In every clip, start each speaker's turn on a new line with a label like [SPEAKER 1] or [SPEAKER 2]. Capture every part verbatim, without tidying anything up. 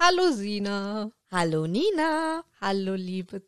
[SPEAKER 1] Hallo Sina.
[SPEAKER 2] Hallo Nina.
[SPEAKER 1] Hallo liebe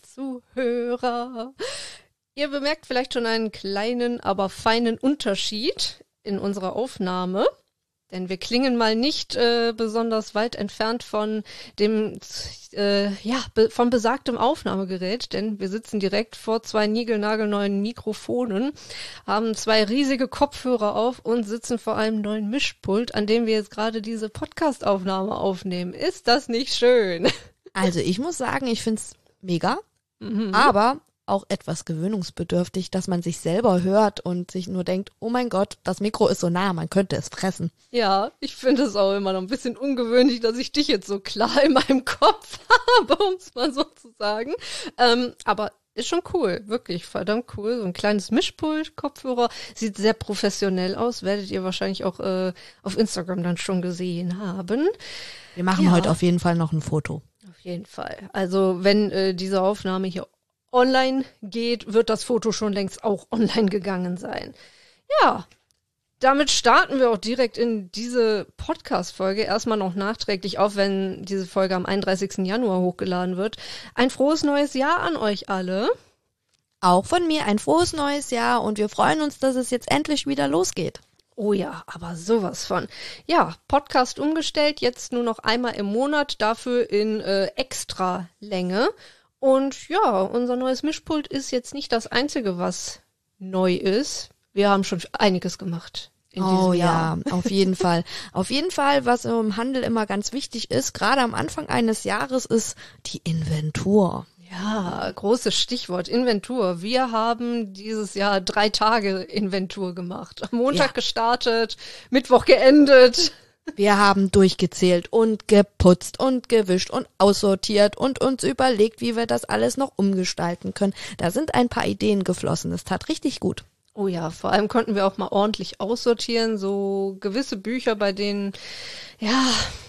[SPEAKER 1] Zuhörer. Ihr bemerkt vielleicht schon einen kleinen, aber feinen Unterschied in unserer Aufnahme. Denn wir klingen mal nicht äh, besonders weit entfernt von dem, äh, ja, be- von besagtem Aufnahmegerät, denn wir sitzen direkt vor zwei niegelnagelneuen Mikrofonen, haben zwei riesige Kopfhörer auf und sitzen vor einem neuen Mischpult, an dem wir jetzt gerade diese Podcast-Aufnahme aufnehmen. Ist das nicht schön?
[SPEAKER 2] Also ich muss sagen, ich find's mega,
[SPEAKER 1] Mhm.
[SPEAKER 2] aber auch etwas gewöhnungsbedürftig, dass man sich selber hört und sich nur denkt, oh mein Gott, das Mikro ist so nah, man könnte es fressen.
[SPEAKER 1] Ja, ich finde es auch immer noch ein bisschen ungewöhnlich, dass ich dich jetzt so klar in meinem Kopf habe, um es mal so zu sagen. Ähm, aber ist schon cool, wirklich verdammt cool. So ein kleines Mischpult, Kopfhörer, sieht sehr professionell aus, werdet ihr wahrscheinlich auch äh, auf Instagram dann schon gesehen haben.
[SPEAKER 2] Wir machen
[SPEAKER 1] Ja.
[SPEAKER 2] heute auf jeden Fall noch ein Foto.
[SPEAKER 1] Auf jeden Fall. Also wenn äh, diese Aufnahme hier online geht, wird das Foto schon längst auch online gegangen sein. Ja, damit starten wir auch direkt in diese Podcast-Folge. Erstmal noch nachträglich, auch wenn diese Folge am einunddreißigsten Januar hochgeladen wird. Ein frohes neues Jahr an euch alle.
[SPEAKER 2] Auch von mir ein frohes neues Jahr und wir freuen uns, dass es jetzt endlich wieder losgeht.
[SPEAKER 1] Oh ja, aber sowas von. Ja, Podcast umgestellt, jetzt nur noch einmal im Monat, dafür in äh, extra Länge. Und ja, unser neues Mischpult ist jetzt nicht das Einzige, was neu ist. Wir haben schon einiges gemacht in diesem
[SPEAKER 2] Oh
[SPEAKER 1] Jahr.
[SPEAKER 2] ja, auf jeden Fall. Auf jeden Fall, was im Handel immer ganz wichtig ist, gerade am Anfang eines Jahres, ist die Inventur.
[SPEAKER 1] Ja, großes Stichwort, Inventur. Wir haben dieses Jahr drei Tage Inventur gemacht. Am Montag
[SPEAKER 2] Ja.
[SPEAKER 1] gestartet, Mittwoch geendet.
[SPEAKER 2] Wir haben durchgezählt und geputzt und gewischt und aussortiert und uns überlegt, wie wir das alles noch umgestalten können. Da sind ein paar Ideen geflossen. Das tat richtig gut.
[SPEAKER 1] Oh ja, vor allem konnten wir auch mal ordentlich aussortieren. So gewisse Bücher, bei denen, ja,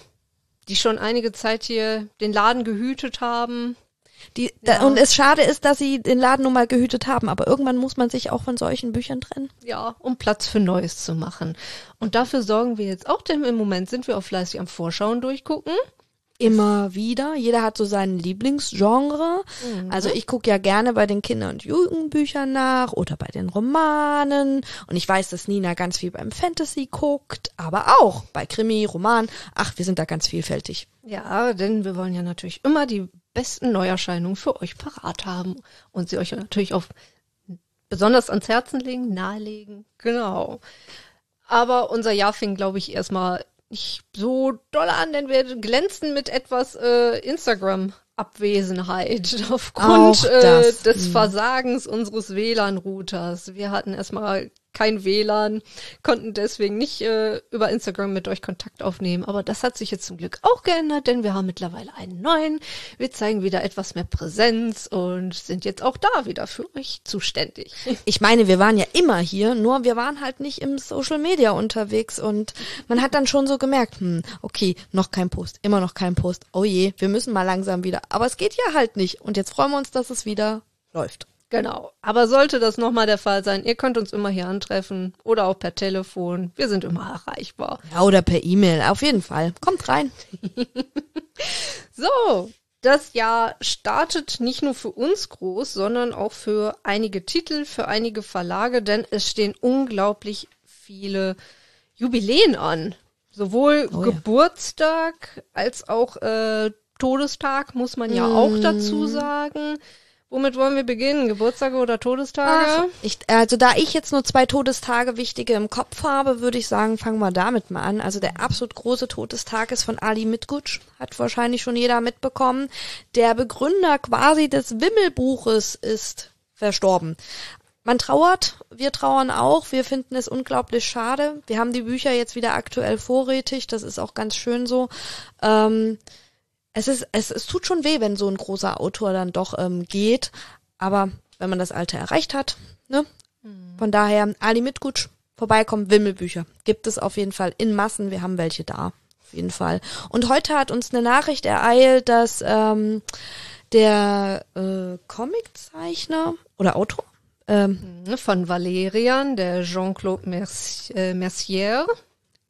[SPEAKER 1] die schon einige Zeit hier den Laden gehütet haben.
[SPEAKER 2] Die,
[SPEAKER 1] Ja.
[SPEAKER 2] da, und es schade ist, dass sie den Laden nun mal gehütet haben, aber irgendwann muss man sich auch von solchen Büchern trennen.
[SPEAKER 1] Ja, um Platz für Neues zu machen. Und dafür sorgen wir jetzt auch, denn im Moment sind wir auch fleißig am Vorschauen durchgucken.
[SPEAKER 2] Immer wieder. Jeder hat so seinen Lieblingsgenre.
[SPEAKER 1] Mhm.
[SPEAKER 2] Also ich gucke ja gerne bei den Kinder- und Jugendbüchern nach oder bei den Romanen. Und ich weiß, dass Nina ganz viel beim Fantasy guckt, aber auch bei Krimi, Roman. Ach, wir sind da ganz vielfältig.
[SPEAKER 1] Ja, denn wir wollen ja natürlich immer die besten Neuerscheinungen für euch parat haben und sie euch natürlich auch besonders ans Herzen legen, nahelegen. Genau. Aber unser Jahr fing, glaube ich, erstmal nicht so doll an, denn wir glänzen mit etwas äh, Instagram-Abwesenheit aufgrund
[SPEAKER 2] Auch
[SPEAKER 1] äh,
[SPEAKER 2] das,
[SPEAKER 1] des
[SPEAKER 2] mhm.
[SPEAKER 1] Versagens unseres W L A N-Routers. Wir hatten erstmal kein W L A N, konnten deswegen nicht äh, über Instagram mit euch Kontakt aufnehmen. Aber das hat sich jetzt zum Glück auch geändert, denn wir haben mittlerweile einen neuen. Wir zeigen wieder etwas mehr Präsenz und sind jetzt auch da wieder für euch zuständig.
[SPEAKER 2] Ich meine, wir waren ja immer hier, nur wir waren halt nicht im Social Media unterwegs und man hat dann schon so gemerkt, hm, okay, noch kein Post, immer noch kein Post. Oh je, wir müssen mal langsam wieder. Aber es geht ja halt nicht und jetzt freuen wir uns, dass es wieder läuft.
[SPEAKER 1] Genau. Aber sollte das nochmal der Fall sein, ihr könnt uns immer hier antreffen oder auch per Telefon. Wir sind immer erreichbar.
[SPEAKER 2] Ja, oder per E-Mail, auf jeden Fall. Kommt rein.
[SPEAKER 1] So, das Jahr startet nicht nur für uns groß, sondern auch für einige Titel, für einige Verlage, denn es stehen unglaublich viele Jubiläen an. Sowohl
[SPEAKER 2] Oh ja.
[SPEAKER 1] Geburtstag als auch äh, Todestag, muss man ja
[SPEAKER 2] Mm.
[SPEAKER 1] auch dazu sagen. Womit wollen wir beginnen? Geburtstage oder Todestage?
[SPEAKER 2] Ach, ich, also da ich jetzt nur zwei Todestage wichtige im Kopf habe, würde ich sagen, fangen wir damit mal an. Also der absolut große Todestag ist von Ali Mitgutsch, hat wahrscheinlich schon jeder mitbekommen. Der Begründer quasi des Wimmelbuches ist verstorben. Man trauert, wir trauern auch, wir finden es unglaublich schade. Wir haben die Bücher jetzt wieder aktuell vorrätig, das ist auch ganz schön so. Ähm, Es ist, es, es tut schon weh, wenn so ein großer Autor dann doch ähm, geht, aber wenn man das Alter erreicht hat, ne? Mhm. Von daher, Ali Mitgutsch, vorbeikommen, Wimmelbücher. Gibt es auf jeden Fall in Massen, wir haben welche da, auf jeden Fall. Und heute hat uns eine Nachricht ereilt, dass ähm, der äh, Comiczeichner oder Autor, ähm,
[SPEAKER 1] Von Valerian, der Jean-Claude Mercier.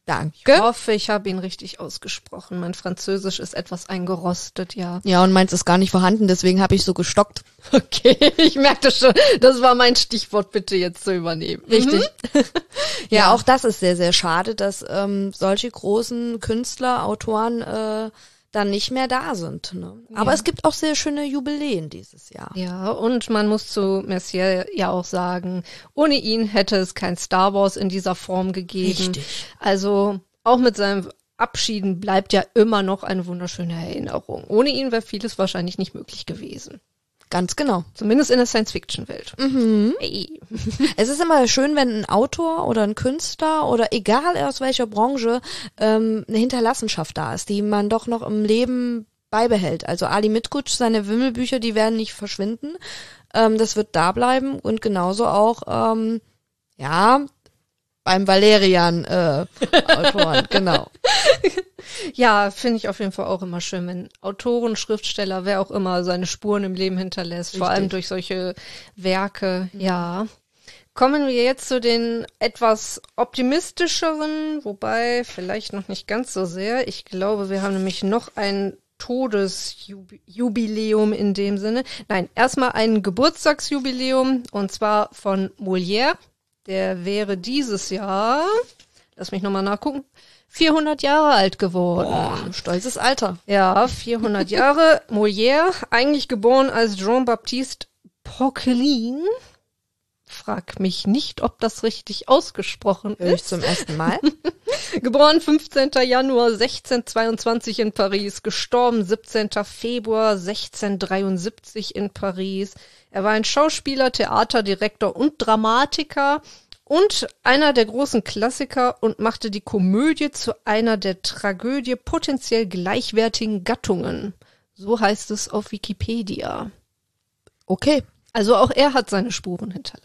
[SPEAKER 2] Danke.
[SPEAKER 1] Ich hoffe, ich habe ihn richtig ausgesprochen. Mein Französisch ist etwas eingerostet, ja.
[SPEAKER 2] Ja, und meins ist gar nicht vorhanden, deswegen habe ich so gestockt.
[SPEAKER 1] Okay, ich merkte schon, das war mein Stichwort, bitte jetzt zu übernehmen.
[SPEAKER 2] Richtig.
[SPEAKER 1] Mhm.
[SPEAKER 2] ja,
[SPEAKER 1] Ja.
[SPEAKER 2] auch das ist sehr, sehr schade, dass ähm, solche großen Künstler, Autoren äh, dann nicht mehr da sind. Ne? Aber
[SPEAKER 1] Ja.
[SPEAKER 2] es gibt auch sehr schöne Jubiläen dieses Jahr.
[SPEAKER 1] Ja, und man muss zu Mercier ja auch sagen, ohne ihn hätte es kein Star Wars in dieser Form gegeben.
[SPEAKER 2] Richtig.
[SPEAKER 1] Also auch mit seinem Abschieden bleibt ja immer noch eine wunderschöne Erinnerung. Ohne ihn wäre vieles wahrscheinlich nicht möglich gewesen.
[SPEAKER 2] Ganz genau.
[SPEAKER 1] Zumindest in der Science-Fiction-Welt.
[SPEAKER 2] Mhm.
[SPEAKER 1] Hey.
[SPEAKER 2] Es ist immer schön, wenn ein Autor oder ein Künstler oder egal aus welcher Branche ähm, eine Hinterlassenschaft da ist, die man doch noch im Leben beibehält. Also Ali Mitgutsch, seine Wimmelbücher, die werden nicht verschwinden. Ähm, das wird da bleiben und genauso auch, ähm, ja, beim Valerian äh, Autoren, genau.
[SPEAKER 1] Ja, finde ich auf jeden Fall auch immer schön, wenn Autoren, Schriftsteller, wer auch immer seine Spuren im Leben hinterlässt, vor
[SPEAKER 2] Richtig.
[SPEAKER 1] allem durch solche Werke, ja. Kommen wir jetzt zu den etwas optimistischeren, wobei vielleicht noch nicht ganz so sehr. Ich glaube, wir haben nämlich noch ein Todesjubiläum in dem Sinne. Nein, erstmal ein Geburtstagsjubiläum und zwar von Molière. Der wäre dieses Jahr, lass mich nochmal nachgucken, vierhundert Jahre alt geworden.
[SPEAKER 2] Boah, stolzes Alter.
[SPEAKER 1] Ja, vierhundert Jahre. Molière, eigentlich geboren als Jean-Baptiste Poquelin. Frag mich nicht, ob das richtig ausgesprochen
[SPEAKER 2] Hör ich
[SPEAKER 1] ist.
[SPEAKER 2] zum ersten Mal.
[SPEAKER 1] Geboren fünfzehnten Januar sechzehnhundertzweiundzwanzig in Paris, gestorben siebzehnten Februar sechzehnhundertdreiundsiebzig in Paris. Er war ein Schauspieler, Theaterdirektor und Dramatiker und einer der großen Klassiker und machte die Komödie zu einer der Tragödie potenziell gleichwertigen Gattungen. So heißt es auf Wikipedia.
[SPEAKER 2] Okay.
[SPEAKER 1] Also auch er hat seine Spuren hinterlassen.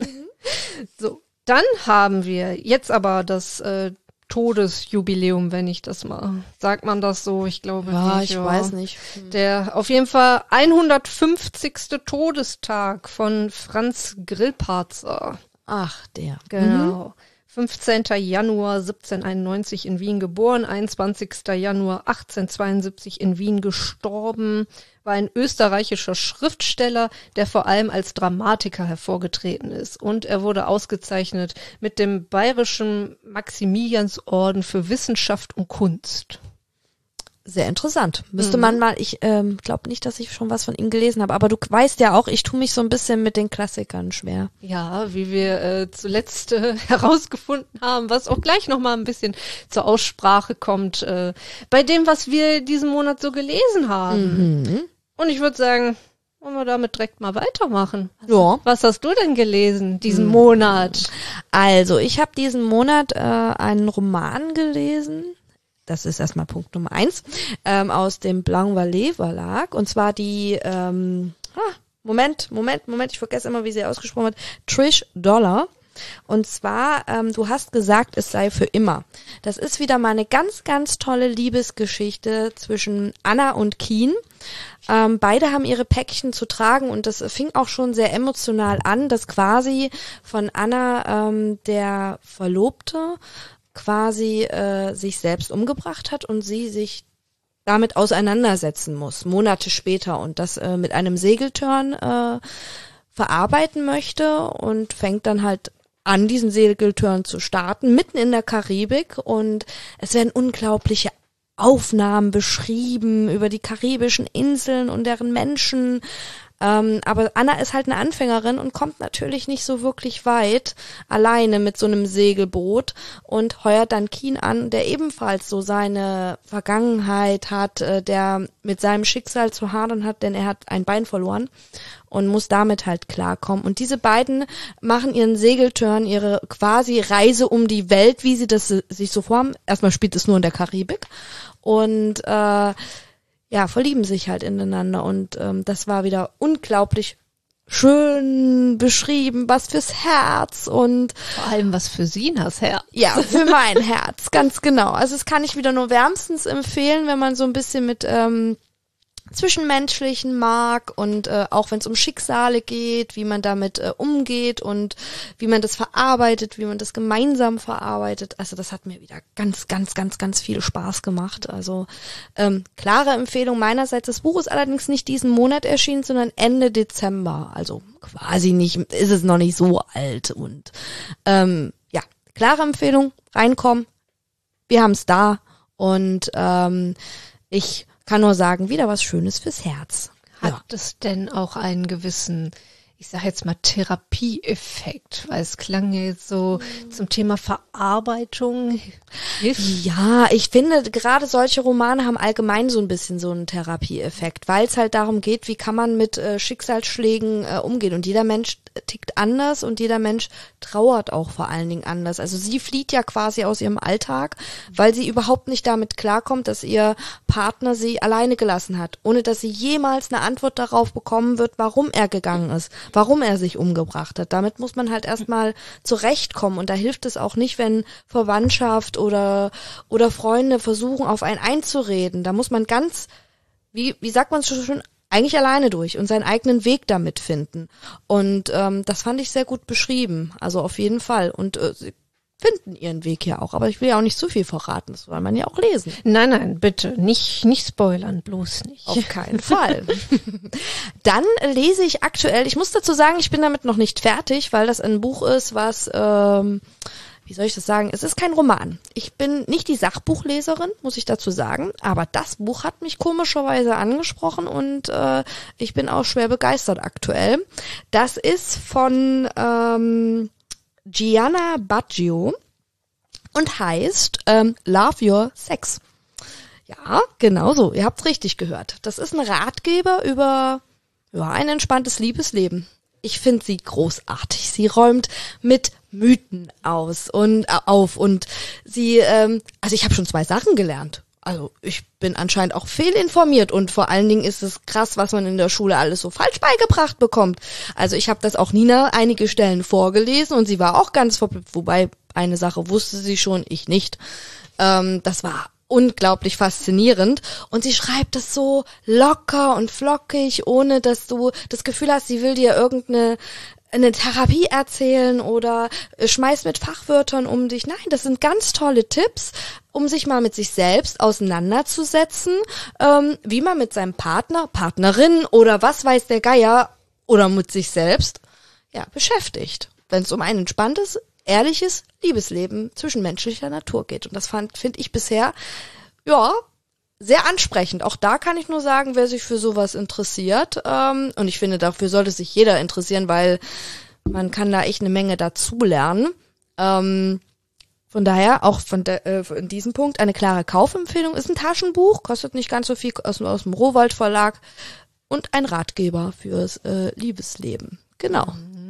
[SPEAKER 1] So, dann haben wir jetzt aber das äh, Todesjubiläum, wenn ich das mal, sagt man das so? Ich glaube
[SPEAKER 2] Ja,
[SPEAKER 1] nicht.
[SPEAKER 2] ich
[SPEAKER 1] ja.
[SPEAKER 2] weiß nicht.
[SPEAKER 1] Der auf jeden Fall hundertfünfzigste Todestag von Franz Grillparzer.
[SPEAKER 2] Ach, der.
[SPEAKER 1] Genau. fünfzehnten Januar siebzehnhunderteinundneunzig in Wien geboren, einundzwanzigsten Januar achtzehnhundertzweiundsiebzig in Wien gestorben, war ein österreichischer Schriftsteller, der vor allem als Dramatiker hervorgetreten ist. Und er wurde ausgezeichnet mit dem Bayerischen Maximiliansorden für Wissenschaft und Kunst.
[SPEAKER 2] Sehr interessant. Müsste
[SPEAKER 1] Mhm.
[SPEAKER 2] man mal, ich ähm, glaube nicht, dass ich schon was von ihm gelesen habe, aber du weißt ja auch, ich tue mich so ein bisschen mit den Klassikern schwer.
[SPEAKER 1] Ja, wie wir äh, zuletzt äh, herausgefunden haben, was auch gleich nochmal ein bisschen zur Aussprache kommt, äh, bei dem, was wir diesen Monat so gelesen haben.
[SPEAKER 2] Mhm.
[SPEAKER 1] Und ich würde sagen, wollen wir damit direkt mal weitermachen.
[SPEAKER 2] Ja.
[SPEAKER 1] Was hast du denn gelesen diesen Monat?
[SPEAKER 2] Also, ich habe diesen Monat äh, einen Roman gelesen. Das ist erstmal Punkt Nummer eins, ähm, aus dem Blanc Vallée Verlag. Und zwar die, ähm, ah, Moment, Moment, Moment, ich vergesse immer, wie sie ausgesprochen wird, Trish Dollar. Und zwar, ähm, du hast gesagt, es sei für immer. Das ist wieder mal eine ganz, ganz tolle Liebesgeschichte zwischen Anna und Keen. Ähm, beide haben ihre Päckchen zu tragen und das fing auch schon sehr emotional an, dass quasi von Anna ähm, der Verlobte quasi äh, sich selbst umgebracht hat und sie sich damit auseinandersetzen muss, Monate später und das äh, mit einem Segeltörn äh, verarbeiten möchte und fängt dann halt an, diesen Segeltörn zu starten, mitten in der Karibik und es werden unglaubliche Aufnahmen beschrieben über die karibischen Inseln und deren Menschen. Ähm, aber Anna ist halt eine Anfängerin und kommt natürlich nicht so wirklich weit alleine mit so einem Segelboot und heuert dann Keen an, der ebenfalls so seine Vergangenheit hat, äh, der mit seinem Schicksal zu hadern hat, denn er hat ein Bein verloren und muss damit halt klarkommen. Und diese beiden machen ihren Segeltörn, ihre quasi Reise um die Welt, wie sie das sich so vorhaben. Erstmal spielt es nur in der Karibik und äh, ja, verlieben sich halt ineinander und ähm, das war wieder unglaublich schön beschrieben, was fürs Herz und
[SPEAKER 1] Vor allem was für Sinas Herz.
[SPEAKER 2] ja, für mein Herz, ganz genau. Also das kann ich wieder nur wärmstens empfehlen, wenn man so ein bisschen mit ähm, Zwischenmenschlichen mag und äh, auch wenn es um Schicksale geht, wie man damit äh, umgeht und wie man das verarbeitet, wie man das gemeinsam verarbeitet. Also das hat mir wieder ganz, ganz, ganz, ganz viel Spaß gemacht. Also ähm, klare Empfehlung meinerseits. Das Buch ist allerdings nicht diesen Monat erschienen, sondern Ende Dezember. Also quasi nicht, ist es noch nicht so alt. Und ähm, ja, klare Empfehlung, reinkommen. Wir haben es da und ähm, ich kann nur sagen, wieder was Schönes fürs Herz.
[SPEAKER 1] Hat
[SPEAKER 2] ja.
[SPEAKER 1] es denn auch einen gewissen, ich sage jetzt mal, Therapieeffekt? Weil es klang ja jetzt so zum Thema Verarbeitung. Hilft.
[SPEAKER 2] Ja, ich finde, gerade solche Romane haben allgemein so ein bisschen so einen Therapieeffekt, weil es halt darum geht, wie kann man mit äh, Schicksalsschlägen äh, umgehen. Und jeder Mensch tickt anders und jeder Mensch trauert auch vor allen Dingen anders. Also sie flieht ja quasi aus ihrem Alltag, weil sie überhaupt nicht damit klarkommt, dass ihr Partner sie alleine gelassen hat, ohne dass sie jemals eine Antwort darauf bekommen wird, warum er gegangen ist, warum er sich umgebracht hat. Damit muss man halt erstmal zurechtkommen und da hilft es auch nicht, wenn Verwandtschaft oder oder Freunde versuchen, auf einen einzureden. Da muss man ganz, wie wie sagt man es schon, eigentlich alleine durch und seinen eigenen Weg damit finden. Und ähm, das fand ich sehr gut beschrieben. Also auf jeden Fall. Und äh, sie finden ihren Weg ja auch. Aber ich will ja auch nicht zu viel verraten. Das soll man ja auch lesen.
[SPEAKER 1] Nein, nein, bitte. Nicht, nicht spoilern, bloß nicht.
[SPEAKER 2] Auf keinen Fall. Dann lese ich aktuell, ich muss dazu sagen, ich bin damit noch nicht fertig, weil das ein Buch ist, was... Ähm, wie soll ich das sagen? Es ist kein Roman. Ich bin nicht die Sachbuchleserin, muss ich dazu sagen, aber das Buch hat mich komischerweise angesprochen und äh, ich bin auch schwer begeistert aktuell. Das ist von ähm, Gianna Baggio und heißt ähm, Love Your Sex. Ja, genau so. Ihr habt's richtig gehört. Das ist ein Ratgeber über ja, ein entspanntes Liebesleben. Ich finde sie großartig. Sie räumt mit Mythen aus und äh, auf und sie, ähm, also ich habe schon zwei Sachen gelernt. Also ich bin anscheinend auch fehlinformiert und vor allen Dingen ist es krass, was man in der Schule alles so falsch beigebracht bekommt. Also ich habe das auch Nina einige Stellen vorgelesen und sie war auch ganz verblüfft, wobei eine Sache wusste sie schon, ich nicht. Ähm, das war unglaublich faszinierend und sie schreibt das so locker und flockig, ohne dass du das Gefühl hast, sie will dir irgendeine eine Therapie erzählen oder schmeißt mit Fachwörtern um dich. Nein, das sind ganz tolle Tipps, um sich mal mit sich selbst auseinanderzusetzen, ähm, wie man mit seinem Partner, Partnerin oder was weiß der Geier oder mit sich selbst ja beschäftigt, wenn es um ein entspanntes, ehrliches Liebesleben zwischenmenschlicher Natur geht. Und das fand, finde ich bisher, ja, sehr ansprechend. Auch da kann ich nur sagen, wer sich für sowas interessiert, ähm, und ich finde, dafür sollte sich jeder interessieren, weil man kann da echt eine Menge dazulernen. Ähm, von daher, auch von de, äh, in diesem Punkt, eine klare Kaufempfehlung, ist ein Taschenbuch, kostet nicht ganz so viel, aus, aus dem Rowohlt Verlag und ein Ratgeber fürs äh, Liebesleben. Genau.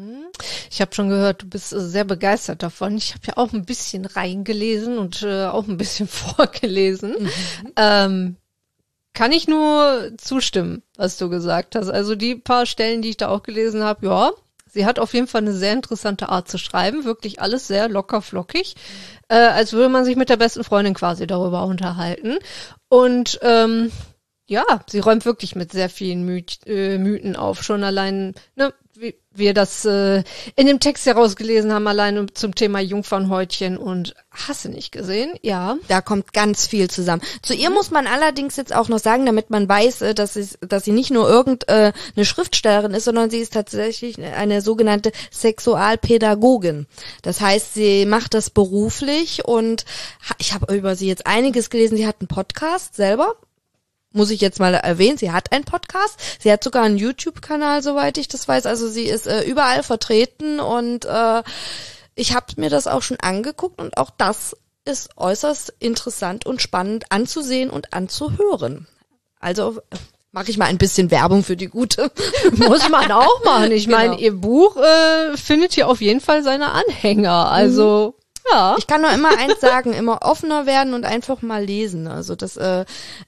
[SPEAKER 1] Ich habe schon gehört, du bist äh, sehr begeistert davon. Ich habe ja auch ein bisschen reingelesen und äh, auch ein bisschen vorgelesen. Mhm. Ähm, kann ich nur zustimmen, was du gesagt hast. Also die paar Stellen, die ich da auch gelesen habe, ja, sie hat auf jeden Fall eine sehr interessante Art zu schreiben. Wirklich alles sehr locker flockig. Mhm. Äh, als würde man sich mit der besten Freundin quasi darüber unterhalten. Und ähm, ja, sie räumt wirklich mit sehr vielen Myth- äh, Mythen auf. Schon allein, ne, wie wir das äh, in dem Text herausgelesen haben, alleine zum Thema Jungfernhäutchen und hast du nicht gesehen? Ja.
[SPEAKER 2] Da kommt ganz viel zusammen. Zu ihr mhm. muss man allerdings jetzt auch noch sagen, damit man weiß, äh, dass, sie, dass sie nicht nur irgendeine äh, Schriftstellerin ist, sondern sie ist tatsächlich eine sogenannte Sexualpädagogin. Das heißt, sie macht das beruflich und ich habe über sie jetzt einiges gelesen. Sie hat einen Podcast selber. Muss ich jetzt mal erwähnen, sie hat einen Podcast, sie hat sogar einen YouTube-Kanal, soweit ich das weiß, also sie ist äh, überall vertreten und äh, ich habe mir das auch schon angeguckt und auch das ist äußerst interessant und spannend anzusehen und anzuhören. Also äh, mache ich mal ein bisschen Werbung für die Gute.
[SPEAKER 1] Muss man auch machen. Ich meine,
[SPEAKER 2] genau.
[SPEAKER 1] Ihr Buch äh, findet hier auf jeden Fall seine Anhänger, also... Mhm. Ja.
[SPEAKER 2] Ich kann nur immer eins sagen, immer offener werden und einfach mal lesen. Also das, äh,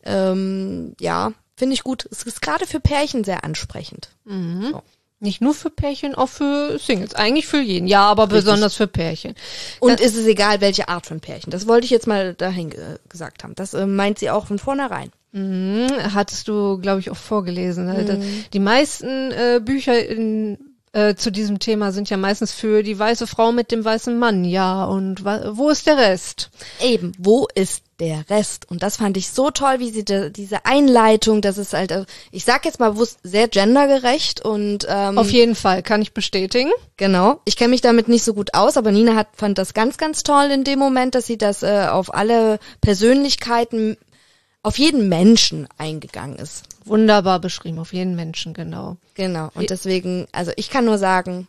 [SPEAKER 2] ähm, ja, finde ich gut. Es ist gerade für Pärchen sehr ansprechend.
[SPEAKER 1] Mhm. So. Nicht nur für Pärchen, auch für Singles. Eigentlich für jeden. Ja, aber Richtig. Besonders für Pärchen.
[SPEAKER 2] Und das, ist es egal, welche Art von Pärchen. Das wollte ich jetzt mal dahin ge- gesagt haben. Das äh, meint sie auch von vornherein.
[SPEAKER 1] Mhm, hattest du, glaube ich, auch vorgelesen.
[SPEAKER 2] Mhm.
[SPEAKER 1] Die meisten äh, Bücher in, äh, zu diesem Thema sind ja meistens für die weiße Frau mit dem weißen Mann. Ja, und wa- wo ist der Rest?
[SPEAKER 2] Eben, wo ist der Rest? Und das fand ich so toll, wie sie de, diese Einleitung, das ist halt, äh, ich sag jetzt mal bewusst, sehr gendergerecht und ähm,
[SPEAKER 1] Auf jeden Fall, kann ich bestätigen.
[SPEAKER 2] genau. Ich kenne mich damit nicht so gut aus, aber Nina hat fand das ganz, ganz toll in dem Moment, dass sie das äh, auf alle Persönlichkeiten, auf jeden Menschen eingegangen ist.
[SPEAKER 1] Wunderbar beschrieben, auf jeden Menschen, genau.
[SPEAKER 2] Genau. Und deswegen, also ich kann nur sagen,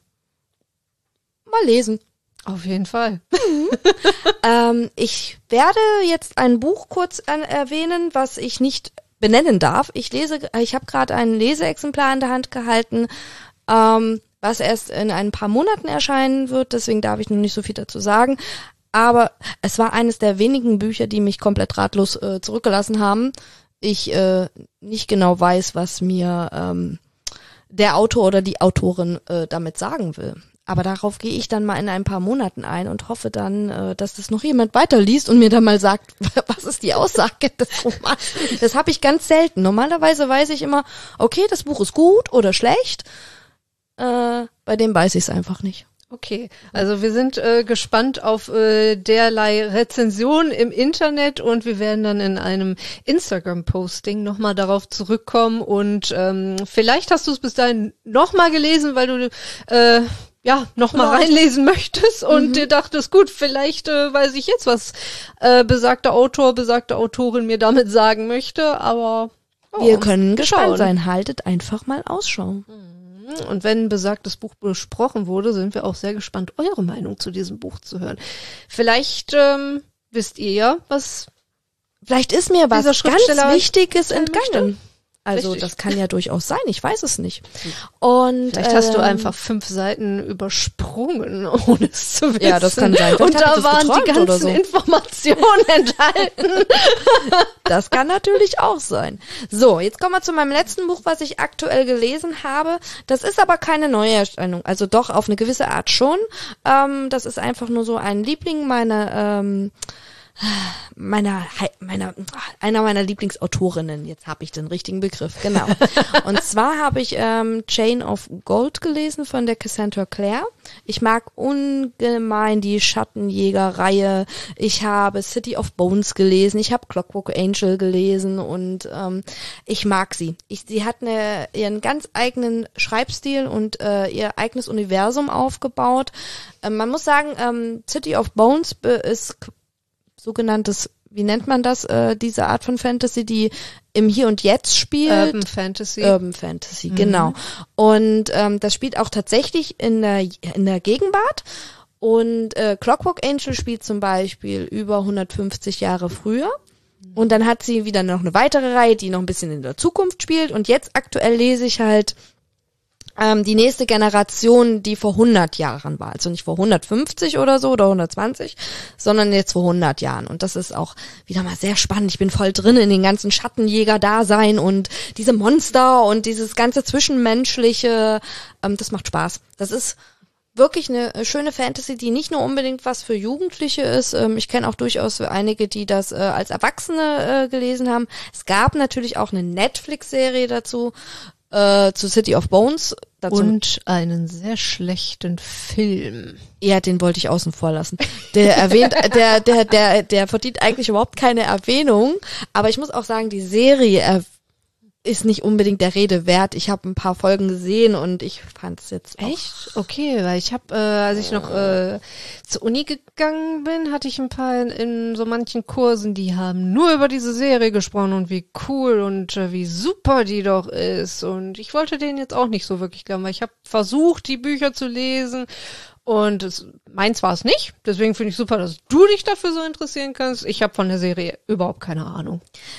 [SPEAKER 2] mal lesen.
[SPEAKER 1] Auf jeden Fall.
[SPEAKER 2] Ähm, ich werde jetzt ein Buch kurz an, erwähnen, was ich nicht benennen darf. Ich lese, ich habe gerade ein Leseexemplar in der Hand gehalten, ähm, was erst in ein paar Monaten erscheinen wird. Deswegen darf ich noch nicht so viel dazu sagen. Aber es war eines der wenigen Bücher, die mich komplett ratlos äh, zurückgelassen haben. Ich äh, nicht genau weiß, was mir ähm, der Autor oder die Autorin äh, damit sagen will. Aber darauf gehe ich dann mal in ein paar Monaten ein und hoffe dann, äh, dass das noch jemand weiterliest und mir dann mal sagt, was ist die Aussage des Romans. Das habe ich ganz selten. Normalerweise weiß ich immer, okay, das Buch ist gut oder schlecht. Äh, bei dem weiß ich es einfach nicht.
[SPEAKER 1] Okay, also wir sind äh, gespannt auf äh, derlei Rezensionen im Internet und wir werden dann in einem Instagram-Posting nochmal darauf zurückkommen und ähm, vielleicht hast du es bis dahin nochmal gelesen, weil du äh, ja nochmal reinlesen möchtest und mhm. dir dachtest, gut, vielleicht äh, weiß ich jetzt, was äh, besagter Autor, besagte Autorin mir damit sagen möchte, aber
[SPEAKER 2] oh, wir können gespannt sein. Haltet einfach mal Ausschau.
[SPEAKER 1] Und wenn besagtes Buch besprochen wurde, sind wir auch sehr gespannt, eure Meinung zu diesem Buch zu hören. Vielleicht ähm, wisst ihr ja, was
[SPEAKER 2] Vielleicht ist mir was ganz Wichtiges entgangen.
[SPEAKER 1] Möchte.
[SPEAKER 2] Also
[SPEAKER 1] Richtig.
[SPEAKER 2] Das kann ja durchaus sein, ich weiß es nicht. Und
[SPEAKER 1] Vielleicht ähm, hast du einfach fünf Seiten übersprungen, ohne es zu wissen.
[SPEAKER 2] Ja, das kann sein.
[SPEAKER 1] Und da waren die ganzen
[SPEAKER 2] so.
[SPEAKER 1] Informationen enthalten.
[SPEAKER 2] Das kann natürlich auch sein. So, jetzt kommen wir zu meinem letzten Buch, was ich aktuell gelesen habe. Das ist aber keine Neuerscheinung, also doch auf eine gewisse Art schon. Ähm, das ist einfach nur so ein Liebling meiner ähm, meiner meiner einer meiner Lieblingsautorinnen. Jetzt habe ich den richtigen Begriff, genau. Und zwar habe ich ähm, Chain of Gold gelesen von der Cassandra Clare. Ich mag ungemein die Schattenjäger-Reihe. Ich habe City of Bones gelesen. Ich habe Clockwork Angel gelesen und ähm, ich mag sie. Ich, sie hat eine, ihren ganz eigenen Schreibstil und äh, ihr eigenes Universum aufgebaut. Ähm, man muss sagen, ähm, City of Bones ist sogenanntes, wie nennt man das, äh, diese Art von Fantasy, die im Hier und Jetzt spielt.
[SPEAKER 1] Urban Fantasy.
[SPEAKER 2] Urban Fantasy, mhm. genau. Und ähm, das spielt auch tatsächlich in der, in der Gegenwart. Und äh, Clockwork Angel spielt zum Beispiel über hundertfünfzig Jahre früher. Und dann hat sie wieder noch eine weitere Reihe, die noch ein bisschen in der Zukunft spielt. Und jetzt aktuell lese ich halt Ähm, die nächste Generation, die vor hundert Jahren war. Also nicht vor hundertfünfzig oder so oder hundertzwanzig, sondern jetzt vor hundert Jahren. Und das ist auch wieder mal sehr spannend. Ich bin voll drin in den ganzen Schattenjäger-Dasein und diese Monster und dieses ganze Zwischenmenschliche. Ähm, das macht Spaß. Das ist wirklich eine schöne Fantasy, die nicht nur unbedingt was für Jugendliche ist. Ähm, ich kenne auch durchaus einige, die das äh, als Erwachsene äh, gelesen haben. Es gab natürlich auch eine Netflix-Serie dazu, Äh, zu City of Bones. Dazu
[SPEAKER 1] und einen sehr schlechten Film.
[SPEAKER 2] Ja, den wollte ich außen vor lassen. Der erwähnt, der, der, der, der verdient eigentlich überhaupt keine Erwähnung. Aber ich muss auch sagen, die Serie er, ist nicht unbedingt der Rede wert. Ich habe ein paar Folgen gesehen und ich fand es jetzt auch
[SPEAKER 1] echt okay, weil ich habe, äh, als ich noch äh, zur Uni gegangen bin, hatte ich ein paar in, in so manchen Kursen, die haben nur über diese Serie gesprochen und wie cool und äh, wie super die doch ist. Und ich wollte denen jetzt auch nicht so wirklich glauben, weil ich habe versucht, die Bücher zu lesen. Und es, meins war es nicht. Deswegen finde ich super, dass du dich dafür so interessieren kannst. Ich habe von der Serie überhaupt keine Ahnung.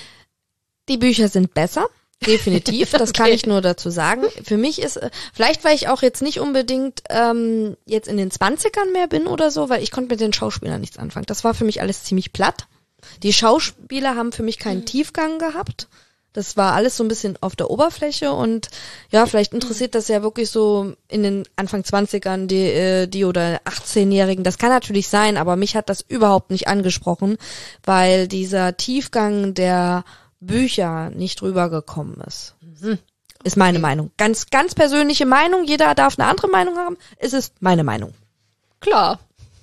[SPEAKER 2] Die Bücher sind besser. Definitiv, das okay. kann ich nur dazu sagen. Für mich ist, vielleicht weil ich auch jetzt nicht unbedingt ähm, jetzt in den zwanzigern mehr bin oder so, weil ich konnte mit den Schauspielern nichts anfangen. Das war für mich alles ziemlich platt. Die Schauspieler haben für mich keinen mhm. Tiefgang gehabt. Das war alles so ein bisschen auf der Oberfläche und ja, vielleicht interessiert das ja wirklich so in den Anfang zwanzigern die, die oder achtzehnjährigen. Das kann natürlich sein, aber mich hat das überhaupt nicht angesprochen, weil dieser Tiefgang der Bücher nicht rübergekommen ist. Mhm. Ist meine okay. Meinung. Ganz, ganz persönliche Meinung. Jeder darf eine andere Meinung haben. Es ist meine Meinung.
[SPEAKER 1] Klar.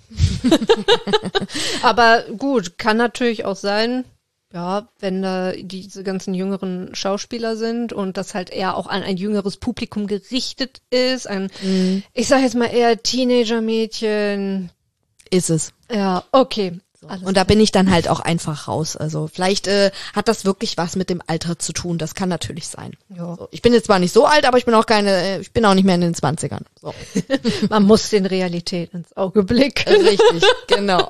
[SPEAKER 1] Aber gut, kann natürlich auch sein, ja, wenn da diese ganzen jüngeren Schauspieler sind und das halt eher auch an ein jüngeres Publikum gerichtet ist, ein, mhm. ich sag jetzt mal eher Teenager-Mädchen.
[SPEAKER 2] Ist es.
[SPEAKER 1] Ja, okay.
[SPEAKER 2] Alles und da bin ich dann halt auch einfach raus. Also vielleicht äh, hat das wirklich was mit dem Alter zu tun. Das kann natürlich sein. Ja. So, ich bin jetzt zwar nicht so alt, aber ich bin auch keine, ich bin auch nicht mehr in den Zwanzigern. So.
[SPEAKER 1] Man muss den Realitäten ins Auge blicken.
[SPEAKER 2] Richtig, genau.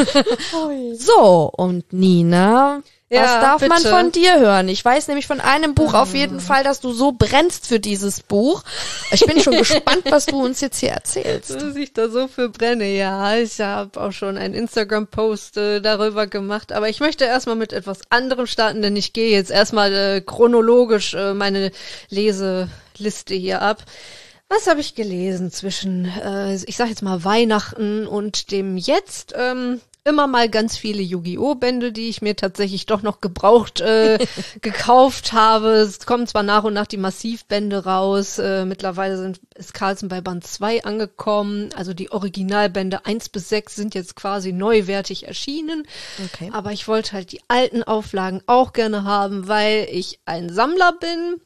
[SPEAKER 2] So, und Nina, ja, was darf bitte. man von dir hören? Ich weiß nämlich von einem Buch auf jeden Fall, dass du so brennst für dieses Buch. Ich bin schon gespannt, was du uns jetzt hier erzählst.
[SPEAKER 1] Dass ich da so für brenne, ja. Ich habe auch schon einen Instagram-Post äh, darüber gemacht. Aber ich möchte erstmal mit etwas anderem starten, denn ich gehe jetzt erstmal äh, chronologisch äh, meine Leseliste hier ab. Was habe ich gelesen zwischen, äh, ich sag jetzt mal Weihnachten und dem Jetzt? Ähm, immer mal ganz viele Yu-Gi-Oh! Bände, die ich mir tatsächlich doch noch gebraucht äh, gekauft habe. Es kommen zwar nach und nach die Massivbände raus. Äh, mittlerweile sind, ist Carlsen bei Band zwei angekommen. Also die Originalbände eins bis sechs sind jetzt quasi neuwertig erschienen. Okay. Aber ich wollte halt die alten Auflagen auch gerne haben, weil ich ein Sammler bin.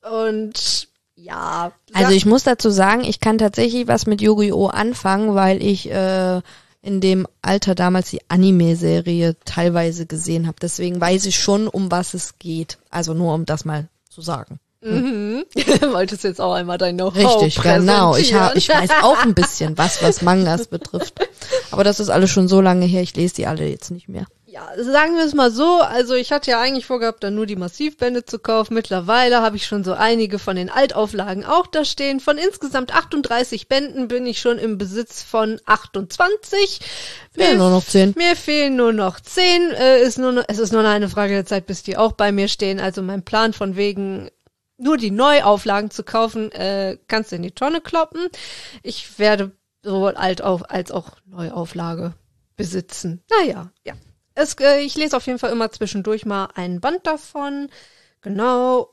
[SPEAKER 1] Und ja.
[SPEAKER 2] Also ich muss dazu sagen, ich kann tatsächlich was mit Yu-Gi-Oh! Anfangen, weil ich äh, in dem Alter damals die Anime-Serie teilweise gesehen habe. Deswegen weiß ich schon, um was es geht. Also nur, um das mal zu sagen.
[SPEAKER 1] Mhm. Wolltest jetzt auch einmal dein Know-how
[SPEAKER 2] Richtig, genau. Ich, hab, ich weiß auch ein bisschen was, was Mangas betrifft. Aber das ist alles schon so lange her, ich lese die alle jetzt nicht mehr.
[SPEAKER 1] Ja, sagen wir es mal so, also ich hatte ja eigentlich vorgehabt, dann nur die Massivbände zu kaufen. Mittlerweile habe ich schon so einige von den Altauflagen auch da stehen. Von insgesamt achtunddreißig Bänden bin ich schon im Besitz von achtundzwanzig.
[SPEAKER 2] Fehlen nur noch zehn.
[SPEAKER 1] Mir fehlen nur noch zehn. Äh, ist nur noch, es ist nur eine Frage der Zeit, bis die auch bei mir stehen. Also mein Plan von wegen nur die Neuauflagen zu kaufen, äh, kannst du in die Tonne kloppen. Ich werde sowohl Altauf- als auch Neuauflage besitzen. Naja, ja. Es, äh, ich lese auf jeden Fall immer zwischendurch mal einen Band davon. Genau.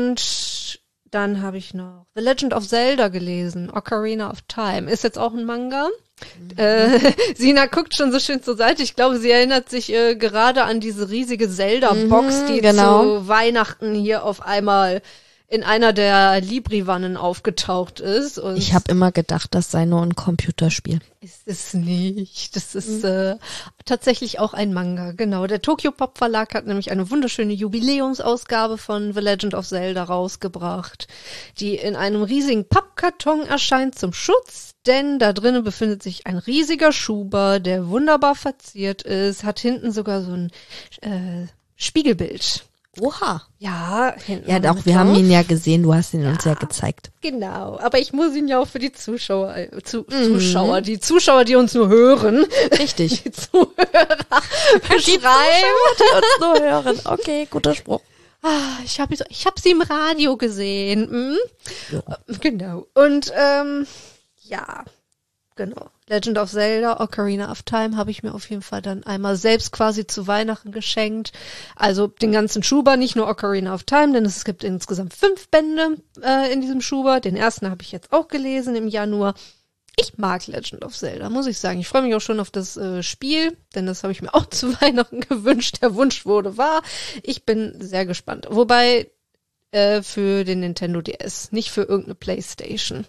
[SPEAKER 1] Und dann habe ich noch The Legend of Zelda gelesen. Ocarina of Time. Ist jetzt auch ein Manga. Mhm. Äh, Sina guckt schon so schön zur Seite. Ich glaube, sie erinnert sich äh, gerade an diese riesige Zelda-Box, mhm, die genau. zu Weihnachten hier auf einmal in einer der Libri-Wannen aufgetaucht ist. Und
[SPEAKER 2] ich habe immer gedacht, das sei nur ein Computerspiel.
[SPEAKER 1] Ist es nicht. Das ist mhm. äh, tatsächlich auch ein Manga, genau. Der Tokyo Pop Verlag hat nämlich eine wunderschöne Jubiläumsausgabe von The Legend of Zelda rausgebracht, die in einem riesigen Pappkarton erscheint zum Schutz, denn da drinnen befindet sich ein riesiger Schuber, der wunderbar verziert ist, hat hinten sogar so ein äh, Spiegelbild.
[SPEAKER 2] Oha.
[SPEAKER 1] Ja, hinten.
[SPEAKER 2] Ja, doch, wir drauf. haben ihn ja gesehen, du hast ihn ja, uns ja gezeigt.
[SPEAKER 1] Genau, aber ich muss ihn ja auch für die Zuschauer, äh, zu, mhm. Zuschauer, die Zuschauer, die uns nur hören.
[SPEAKER 2] Richtig.
[SPEAKER 1] Die Zuhörer beschreiben.
[SPEAKER 2] Die uns nur hören. Okay, guter Spruch.
[SPEAKER 1] Ah, ich habe ich hab sie im Radio gesehen. Hm? Ja. Genau. Und ähm, ja, genau. Legend of Zelda, Ocarina of Time habe ich mir auf jeden Fall dann einmal selbst quasi zu Weihnachten geschenkt. Also den ganzen Schuber, nicht nur Ocarina of Time, denn es gibt insgesamt fünf Bände äh, in diesem Schuber. Den ersten habe ich jetzt auch gelesen im Januar. Ich mag Legend of Zelda, muss ich sagen. Ich freue mich auch schon auf das äh, Spiel, denn das habe ich mir auch zu Weihnachten gewünscht. Der Wunsch wurde wahr. Ich bin sehr gespannt. Wobei äh, für den Nintendo D S, nicht für irgendeine Playstation.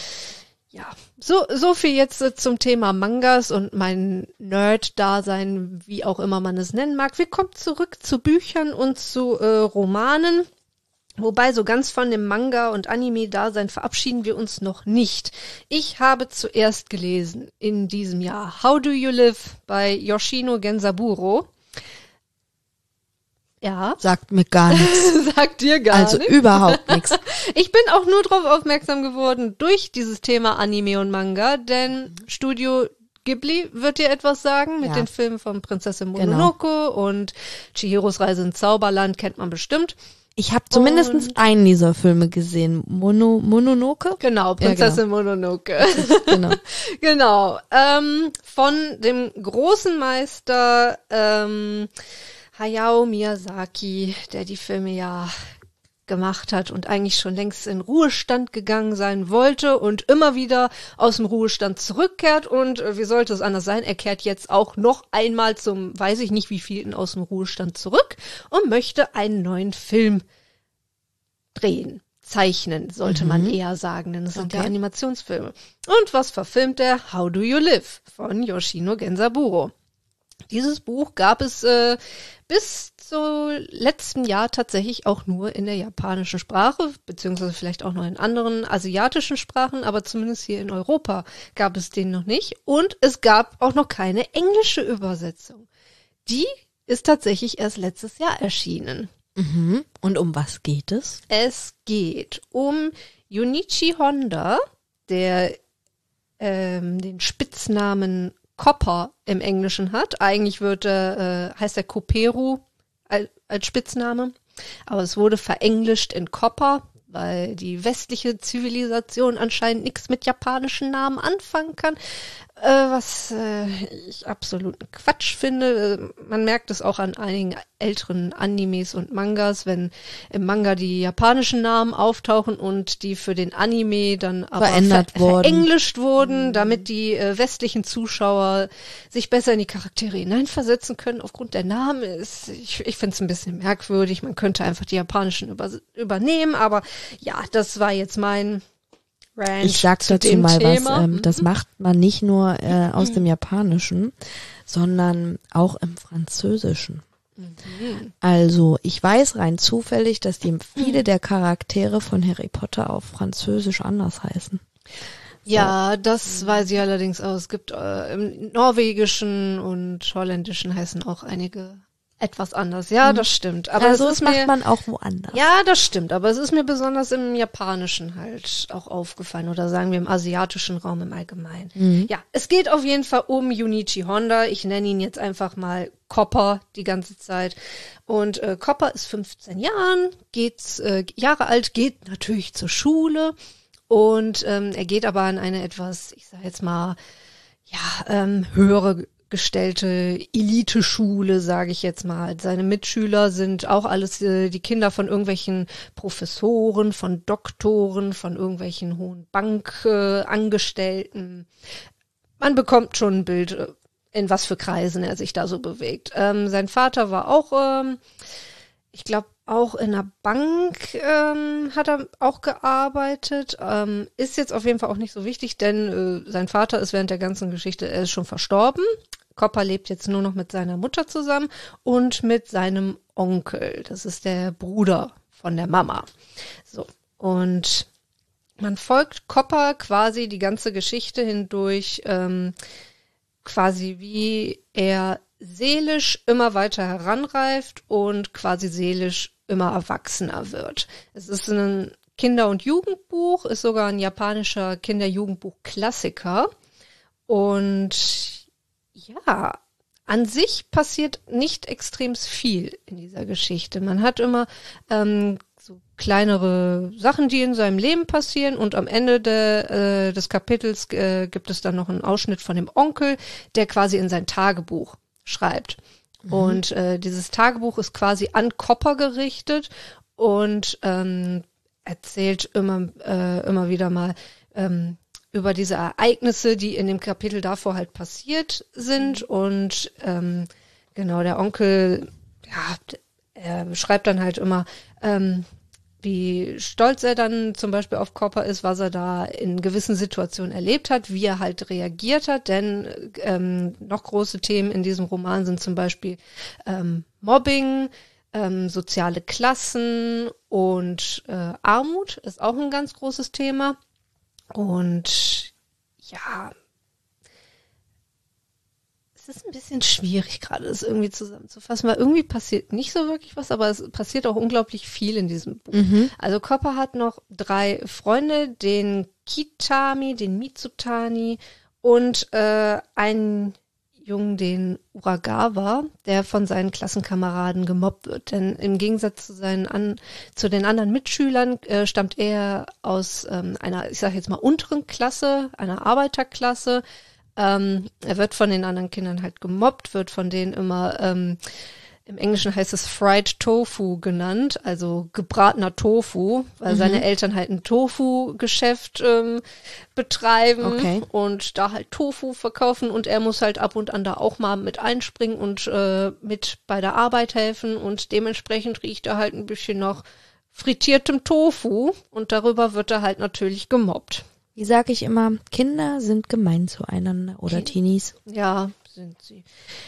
[SPEAKER 1] Ja, so so viel jetzt äh, zum Thema Mangas und mein Nerd-Dasein, wie auch immer man es nennen mag. Wir kommen zurück zu Büchern und zu äh, Romanen. Wobei so ganz von dem Manga- und Anime-Dasein verabschieden wir uns noch nicht. Ich habe zuerst gelesen in diesem Jahr How Do You Live bei Yoshino Gensaburo. Ja.
[SPEAKER 2] Sagt mir gar nichts.
[SPEAKER 1] Sagt dir gar
[SPEAKER 2] also
[SPEAKER 1] nichts.
[SPEAKER 2] Also überhaupt nichts.
[SPEAKER 1] Ich bin auch nur darauf aufmerksam geworden durch dieses Thema Anime und Manga, denn Studio Ghibli wird dir etwas sagen mit ja. den Filmen von Prinzessin Mononoke genau. und Chihiros Reise ins Zauberland kennt man bestimmt.
[SPEAKER 2] Ich habe zumindest einen dieser Filme gesehen. Mono, Mononoke?
[SPEAKER 1] Genau, Prinzessin ja, genau. Mononoke.
[SPEAKER 2] Genau.
[SPEAKER 1] genau. Ähm, von dem großen Meister ähm, Hayao Miyazaki, der die Filme ja gemacht hat und eigentlich schon längst in Ruhestand gegangen sein wollte und immer wieder aus dem Ruhestand zurückkehrt. Und äh, wie sollte es anders sein? Er kehrt jetzt auch noch einmal zum, weiß ich nicht wie vielten, aus dem Ruhestand zurück und möchte einen neuen Film drehen. Zeichnen, sollte mhm. man eher sagen, denn es sind ja Animationsfilme. Und was verfilmt er? How Do You Live von Yoshino Genzaburo. Dieses Buch gab es äh, bis zu letztem Jahr tatsächlich auch nur in der japanischen Sprache, beziehungsweise vielleicht auch noch in anderen asiatischen Sprachen, aber zumindest hier in Europa gab es den noch nicht. Und es gab auch noch keine englische Übersetzung. Die ist tatsächlich erst letztes Jahr erschienen.
[SPEAKER 2] Mhm. Und um was geht es?
[SPEAKER 1] Es geht um Junichi Honda, der ähm, den Spitznamen Copper im Englischen hat. Eigentlich wird er, äh, heißt er Koperu als, als Spitzname, aber es wurde verenglischt in Copper, weil die westliche Zivilisation anscheinend nichts mit japanischen Namen anfangen kann, äh, was äh, ich absoluten Quatsch finde. Man merkt es auch an einigen älteren Animes und Mangas, wenn im Manga die japanischen Namen auftauchen und die für den Anime dann aber
[SPEAKER 2] verändert
[SPEAKER 1] ver-
[SPEAKER 2] wurden.
[SPEAKER 1] verenglischt wurden, mhm. damit die äh, westlichen Zuschauer sich besser in die Charaktere hineinversetzen können aufgrund der Namen. Ist, ich ich finde es ein bisschen merkwürdig. Man könnte einfach die japanischen über, übernehmen, aber ja, das war jetzt mein Ranch.
[SPEAKER 2] Ich sag dazu mal Thema. was, ähm, das macht man nicht nur äh, aus dem Japanischen, sondern auch im Französischen. Mhm. Also ich weiß rein zufällig, dass die viele der Charaktere von Harry Potter auf Französisch anders heißen. So.
[SPEAKER 1] Ja, das weiß ich allerdings auch. Es gibt äh, im Norwegischen und Holländischen heißen auch einige etwas anders. Ja, das stimmt. Aber
[SPEAKER 2] also
[SPEAKER 1] es ist
[SPEAKER 2] das macht
[SPEAKER 1] mir,
[SPEAKER 2] man auch woanders.
[SPEAKER 1] Ja, das stimmt. Aber es ist mir besonders im Japanischen halt auch aufgefallen oder sagen wir im asiatischen Raum im Allgemeinen. Mhm. Ja, es geht auf jeden Fall um Junichi Honda. Ich nenne ihn jetzt einfach mal Copper die ganze Zeit. Und äh, Copper ist fünfzehn Jahren, geht's, äh, Jahre alt, geht natürlich zur Schule und ähm, er geht aber an eine etwas, ich sag jetzt mal, ja, ähm, höhere gestellte Elite-Schule, sage ich jetzt mal. Seine Mitschüler sind auch alles äh, die Kinder von irgendwelchen Professoren, von Doktoren, von irgendwelchen hohen Bankangestellten. Äh, Man bekommt schon ein Bild, äh, in was für Kreisen er sich da so bewegt. Ähm, sein Vater war auch, ähm, ich glaube, auch in einer Bank ähm, hat er auch gearbeitet. Ähm, ist jetzt auf jeden Fall auch nicht so wichtig, denn äh, sein Vater ist während der ganzen Geschichte, er ist schon verstorben. Copper lebt jetzt nur noch mit seiner Mutter zusammen und mit seinem Onkel. Das ist der Bruder von der Mama. So, und man folgt Copper quasi die ganze Geschichte hindurch, ähm, quasi wie er seelisch immer weiter heranreift und quasi seelisch immer erwachsener wird. Es ist ein Kinder- und Jugendbuch, ist sogar ein japanischer Kinder-Jugendbuch-Klassiker. Und ja, an sich passiert nicht extrem viel in dieser Geschichte. Man hat immer ähm, so kleinere Sachen, die in seinem Leben passieren und am Ende de, äh, des Kapitels äh, gibt es dann noch einen Ausschnitt von dem Onkel, der quasi in sein Tagebuch schreibt. Mhm. Und äh, dieses Tagebuch ist quasi an Copper gerichtet und ähm, erzählt immer äh, immer wieder mal ähm, über diese Ereignisse, die in dem Kapitel davor halt passiert sind. Und ähm, genau, der Onkel, ja, er beschreibt dann halt immer, ähm, wie stolz er dann zum Beispiel auf Copper ist, was er da in gewissen Situationen erlebt hat, wie er halt reagiert hat. Denn ähm, noch große Themen in diesem Roman sind zum Beispiel ähm, Mobbing, ähm, soziale Klassen und äh, Armut ist auch ein ganz großes Thema. Und ja, es ist ein bisschen schwierig gerade, das irgendwie zusammenzufassen, weil irgendwie passiert nicht so wirklich was, aber es passiert auch unglaublich viel in diesem Buch. Mhm. Also Copper hat noch drei Freunde, den Kitami, den Mitsutani und äh, einen Jungen, den Uragawa, der von seinen Klassenkameraden gemobbt wird. Denn im Gegensatz zu seinen an, zu den anderen Mitschülern äh, stammt er aus ähm, einer, ich sage jetzt mal, unteren Klasse, einer Arbeiterklasse. Ähm, er wird von den anderen Kindern halt gemobbt, wird von denen immer ähm, im Englischen heißt es Fried Tofu genannt, also gebratener Tofu, weil mhm. seine Eltern halt ein Tofu-Geschäft ähm, betreiben
[SPEAKER 2] okay.
[SPEAKER 1] und da halt Tofu verkaufen und er muss halt ab und an da auch mal mit einspringen und äh, mit bei der Arbeit helfen und dementsprechend riecht er halt ein bisschen nach frittiertem Tofu und darüber wird er halt natürlich gemobbt.
[SPEAKER 2] Wie sage ich immer, Kinder sind gemein zueinander oder kind. Teenies.
[SPEAKER 1] Ja, sind sie.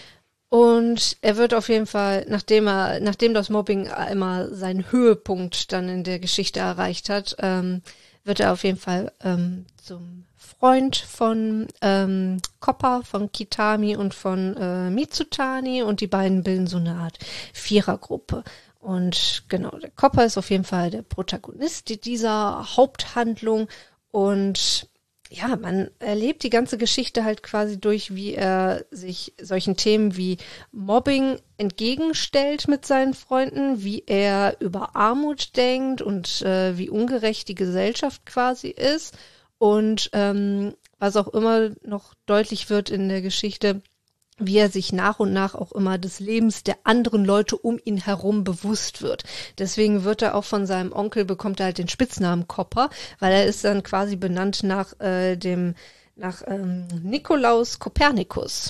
[SPEAKER 1] Und er wird auf jeden Fall, nachdem er, nachdem das Mobbing immer seinen Höhepunkt dann in der Geschichte erreicht hat, ähm, wird er auf jeden Fall ähm, zum Freund von ähm, Copper, von Kitami und von äh, Mitsutani und die beiden bilden so eine Art Vierergruppe. Und genau, der Copper ist auf jeden Fall der Protagonist dieser Haupthandlung und ja, man erlebt die ganze Geschichte halt quasi durch, wie er sich solchen Themen wie Mobbing entgegenstellt mit seinen Freunden, wie er über Armut denkt und äh, wie ungerecht die Gesellschaft quasi ist. Und ähm, was auch immer noch deutlich wird in der Geschichte, wie er sich nach und nach auch immer des Lebens der anderen Leute um ihn herum bewusst wird. Deswegen wird er auch von seinem Onkel, bekommt er halt den Spitznamen Copper, weil er ist dann quasi benannt nach äh, dem, nach ähm, Nikolaus Kopernikus.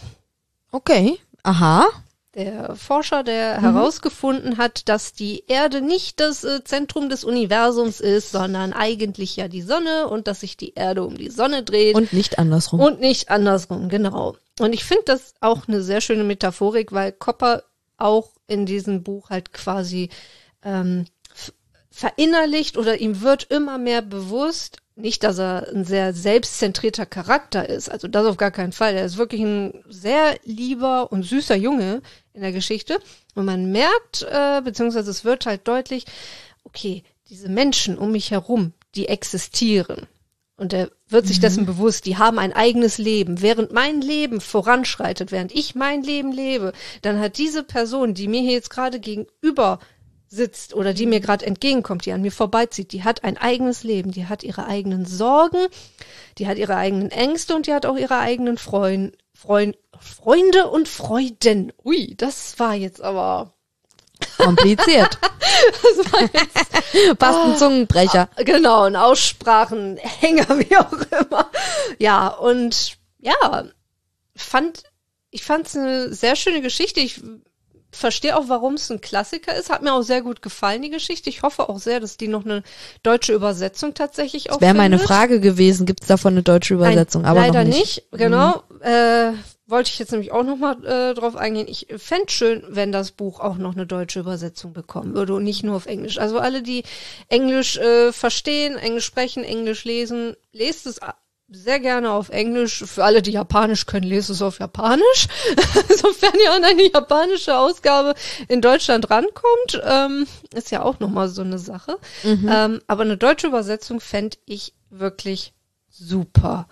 [SPEAKER 2] Okay, aha.
[SPEAKER 1] Der Forscher, der
[SPEAKER 2] Mhm.
[SPEAKER 1] herausgefunden hat, dass die Erde nicht das äh, Zentrum des Universums ist, sondern eigentlich ja die Sonne und dass sich die Erde um die Sonne dreht.
[SPEAKER 2] Und nicht andersrum.
[SPEAKER 1] Und nicht andersrum, genau. Und ich finde das auch eine sehr schöne Metaphorik, weil Copper auch in diesem Buch halt quasi ähm, f- verinnerlicht oder ihm wird immer mehr bewusst, nicht, dass er ein sehr selbstzentrierter Charakter ist, also das auf gar keinen Fall. Er ist wirklich ein sehr lieber und süßer Junge in der Geschichte. Und man merkt, äh, beziehungsweise es wird halt deutlich, okay, diese Menschen um mich herum, die existieren. Und er wird sich
[SPEAKER 2] Mhm.
[SPEAKER 1] dessen bewusst, die haben ein eigenes Leben. Während mein Leben voranschreitet, während ich mein Leben lebe, dann hat diese Person, die mir hier jetzt gerade gegenüber sitzt oder die mir gerade entgegenkommt, die an mir vorbeizieht, die hat ein eigenes Leben, die hat ihre eigenen Sorgen, die hat ihre eigenen Ängste und die hat auch ihre eigenen Freund, Freund, Freunde und Freuden. Ui, das war jetzt aber...
[SPEAKER 2] Kompliziert.
[SPEAKER 1] Das war jetzt
[SPEAKER 2] Fast ein Zungenbrecher.
[SPEAKER 1] Genau, ein Aussprachenhänger, wie auch immer. Ja, und ja, fand, ich fand es eine sehr schöne Geschichte. Ich verstehe auch, warum es ein Klassiker ist. Hat mir auch sehr gut gefallen, die Geschichte. Ich hoffe auch sehr, dass die noch eine deutsche Übersetzung tatsächlich auch
[SPEAKER 2] Das wäre meine
[SPEAKER 1] findet.
[SPEAKER 2] Frage gewesen, gibt es davon eine deutsche Übersetzung?
[SPEAKER 1] Nein,
[SPEAKER 2] aber
[SPEAKER 1] leider
[SPEAKER 2] noch nicht.
[SPEAKER 1] nicht. Genau. Mhm. Äh, wollte ich jetzt nämlich auch noch mal äh, drauf eingehen. Ich fände schön, wenn das Buch auch noch eine deutsche Übersetzung bekommen würde und nicht nur auf Englisch. Also alle, die Englisch äh, verstehen, Englisch sprechen, Englisch lesen, lest es sehr gerne auf Englisch. Für alle, die Japanisch können, lest es auf Japanisch. Sofern ihr an eine japanische Ausgabe in Deutschland rankommt, ähm, ist ja auch nochmal so eine Sache.
[SPEAKER 2] Mhm.
[SPEAKER 1] Ähm, aber eine deutsche Übersetzung fände ich wirklich super.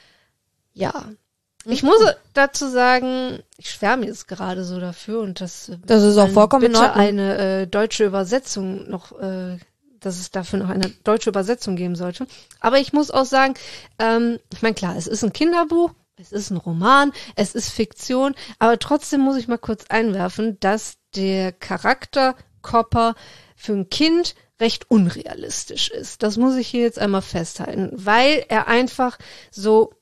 [SPEAKER 1] Ja. Ich muss dazu sagen, ich schwärme jetzt gerade so dafür und das,
[SPEAKER 2] Das ist auch vollkommen in
[SPEAKER 1] bitte
[SPEAKER 2] Ordnung.
[SPEAKER 1] eine äh, deutsche Übersetzung noch, äh, dass es dafür noch eine deutsche Übersetzung geben sollte. Aber ich muss auch sagen, ähm, ich meine, klar, es ist ein Kinderbuch, es ist ein Roman, es ist Fiktion, aber trotzdem muss ich mal kurz einwerfen, dass der Charakter Copper für ein Kind recht unrealistisch ist. Das muss ich hier jetzt einmal festhalten, weil er einfach so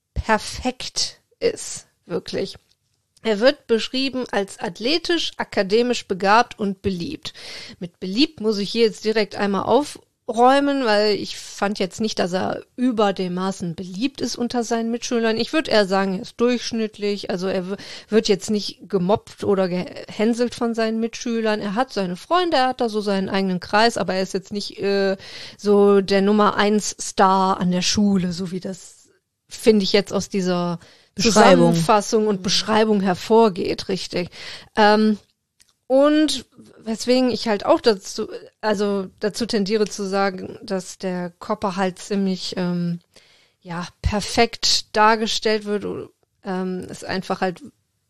[SPEAKER 1] perfekt ist, wirklich. Er wird beschrieben als athletisch, akademisch begabt und beliebt. Mit beliebt muss ich hier jetzt direkt einmal aufräumen, weil ich fand jetzt nicht, dass er über dem Maßen beliebt ist unter seinen Mitschülern. Ich würde eher sagen, er ist durchschnittlich, also er w- wird jetzt nicht gemobbt oder gehänselt von seinen Mitschülern. Er hat seine Freunde, er hat da so seinen eigenen Kreis, aber er ist jetzt nicht äh, so der Nummer eins Star an der Schule, so wie das finde ich jetzt aus dieser
[SPEAKER 2] Beschreibung.
[SPEAKER 1] Zusammenfassung und Beschreibung hervorgeht, richtig. Ähm, und weswegen ich halt auch dazu, also dazu tendiere zu sagen, dass der Copper halt ziemlich, ähm, ja, perfekt dargestellt wird, ähm, ist einfach halt,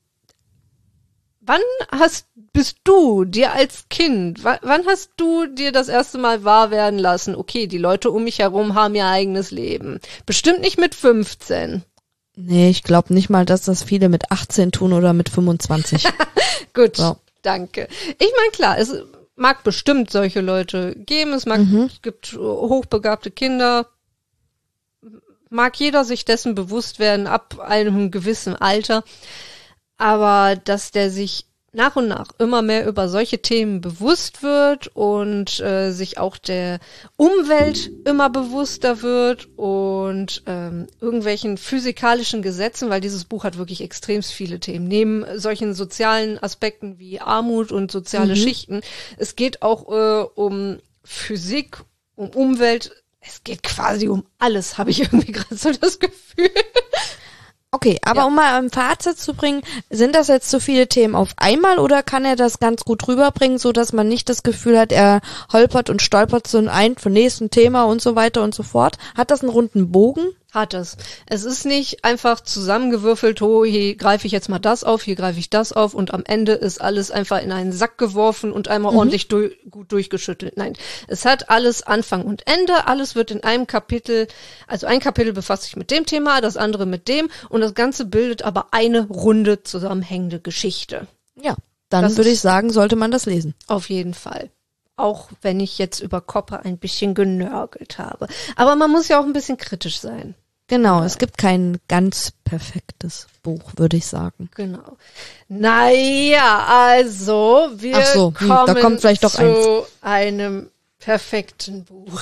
[SPEAKER 1] wann hast, bist du dir als Kind, wann, wann hast du dir das erste Mal wahr werden lassen, okay, die Leute um mich herum haben ihr eigenes Leben. Bestimmt nicht mit fünfzehn.
[SPEAKER 2] Nee, ich glaube nicht mal, dass das viele mit achtzehn tun oder mit fünfundzwanzig.
[SPEAKER 1] Gut,
[SPEAKER 2] So.
[SPEAKER 1] Danke. Ich meine, klar, es mag bestimmt solche Leute geben. Es mag,
[SPEAKER 2] Mhm.
[SPEAKER 1] es gibt hochbegabte Kinder. Mag jeder sich dessen bewusst werden, ab einem gewissen Alter. Aber dass der sich nach und nach immer mehr über solche Themen bewusst wird und äh, sich auch der Umwelt immer bewusster wird und ähm, irgendwelchen physikalischen Gesetzen, weil dieses Buch hat wirklich extrem viele Themen. Neben solchen sozialen Aspekten wie Armut und soziale
[SPEAKER 2] Mhm.
[SPEAKER 1] Schichten. Es geht auch äh, um Physik, um Umwelt. Es geht quasi um alles, habe ich irgendwie gerade so das Gefühl.
[SPEAKER 2] Okay, aber
[SPEAKER 1] Ja.
[SPEAKER 2] um mal ein Fazit zu bringen, sind das jetzt so viele Themen auf einmal oder kann er das ganz gut rüberbringen, so dass man nicht das Gefühl hat, er holpert und stolpert so ein vom nächsten Thema und so weiter und so fort? Hat das einen runden Bogen?
[SPEAKER 1] Hat es. Es ist nicht einfach zusammengewürfelt, oh, hier greife ich jetzt mal das auf, hier greife ich das auf und am Ende ist alles einfach in einen Sack geworfen und einmal
[SPEAKER 2] Mhm.
[SPEAKER 1] ordentlich du- gut durchgeschüttelt. Nein, es hat alles Anfang und Ende, alles wird in einem Kapitel, also ein Kapitel befasst sich mit dem Thema, das andere mit dem und das Ganze bildet aber eine runde zusammenhängende Geschichte.
[SPEAKER 2] Ja, dann
[SPEAKER 1] Das
[SPEAKER 2] würde
[SPEAKER 1] ist-
[SPEAKER 2] ich sagen, sollte man das lesen.
[SPEAKER 1] Auf jeden Fall. Auch wenn ich jetzt über Koppe ein bisschen genörgelt habe. Aber man muss ja auch ein bisschen kritisch sein.
[SPEAKER 2] Genau, es gibt kein ganz perfektes Buch, würde ich sagen.
[SPEAKER 1] Genau. Naja, also wir
[SPEAKER 2] Ach so, hm,
[SPEAKER 1] kommen
[SPEAKER 2] da kommt vielleicht doch
[SPEAKER 1] zu einem perfekten Buch.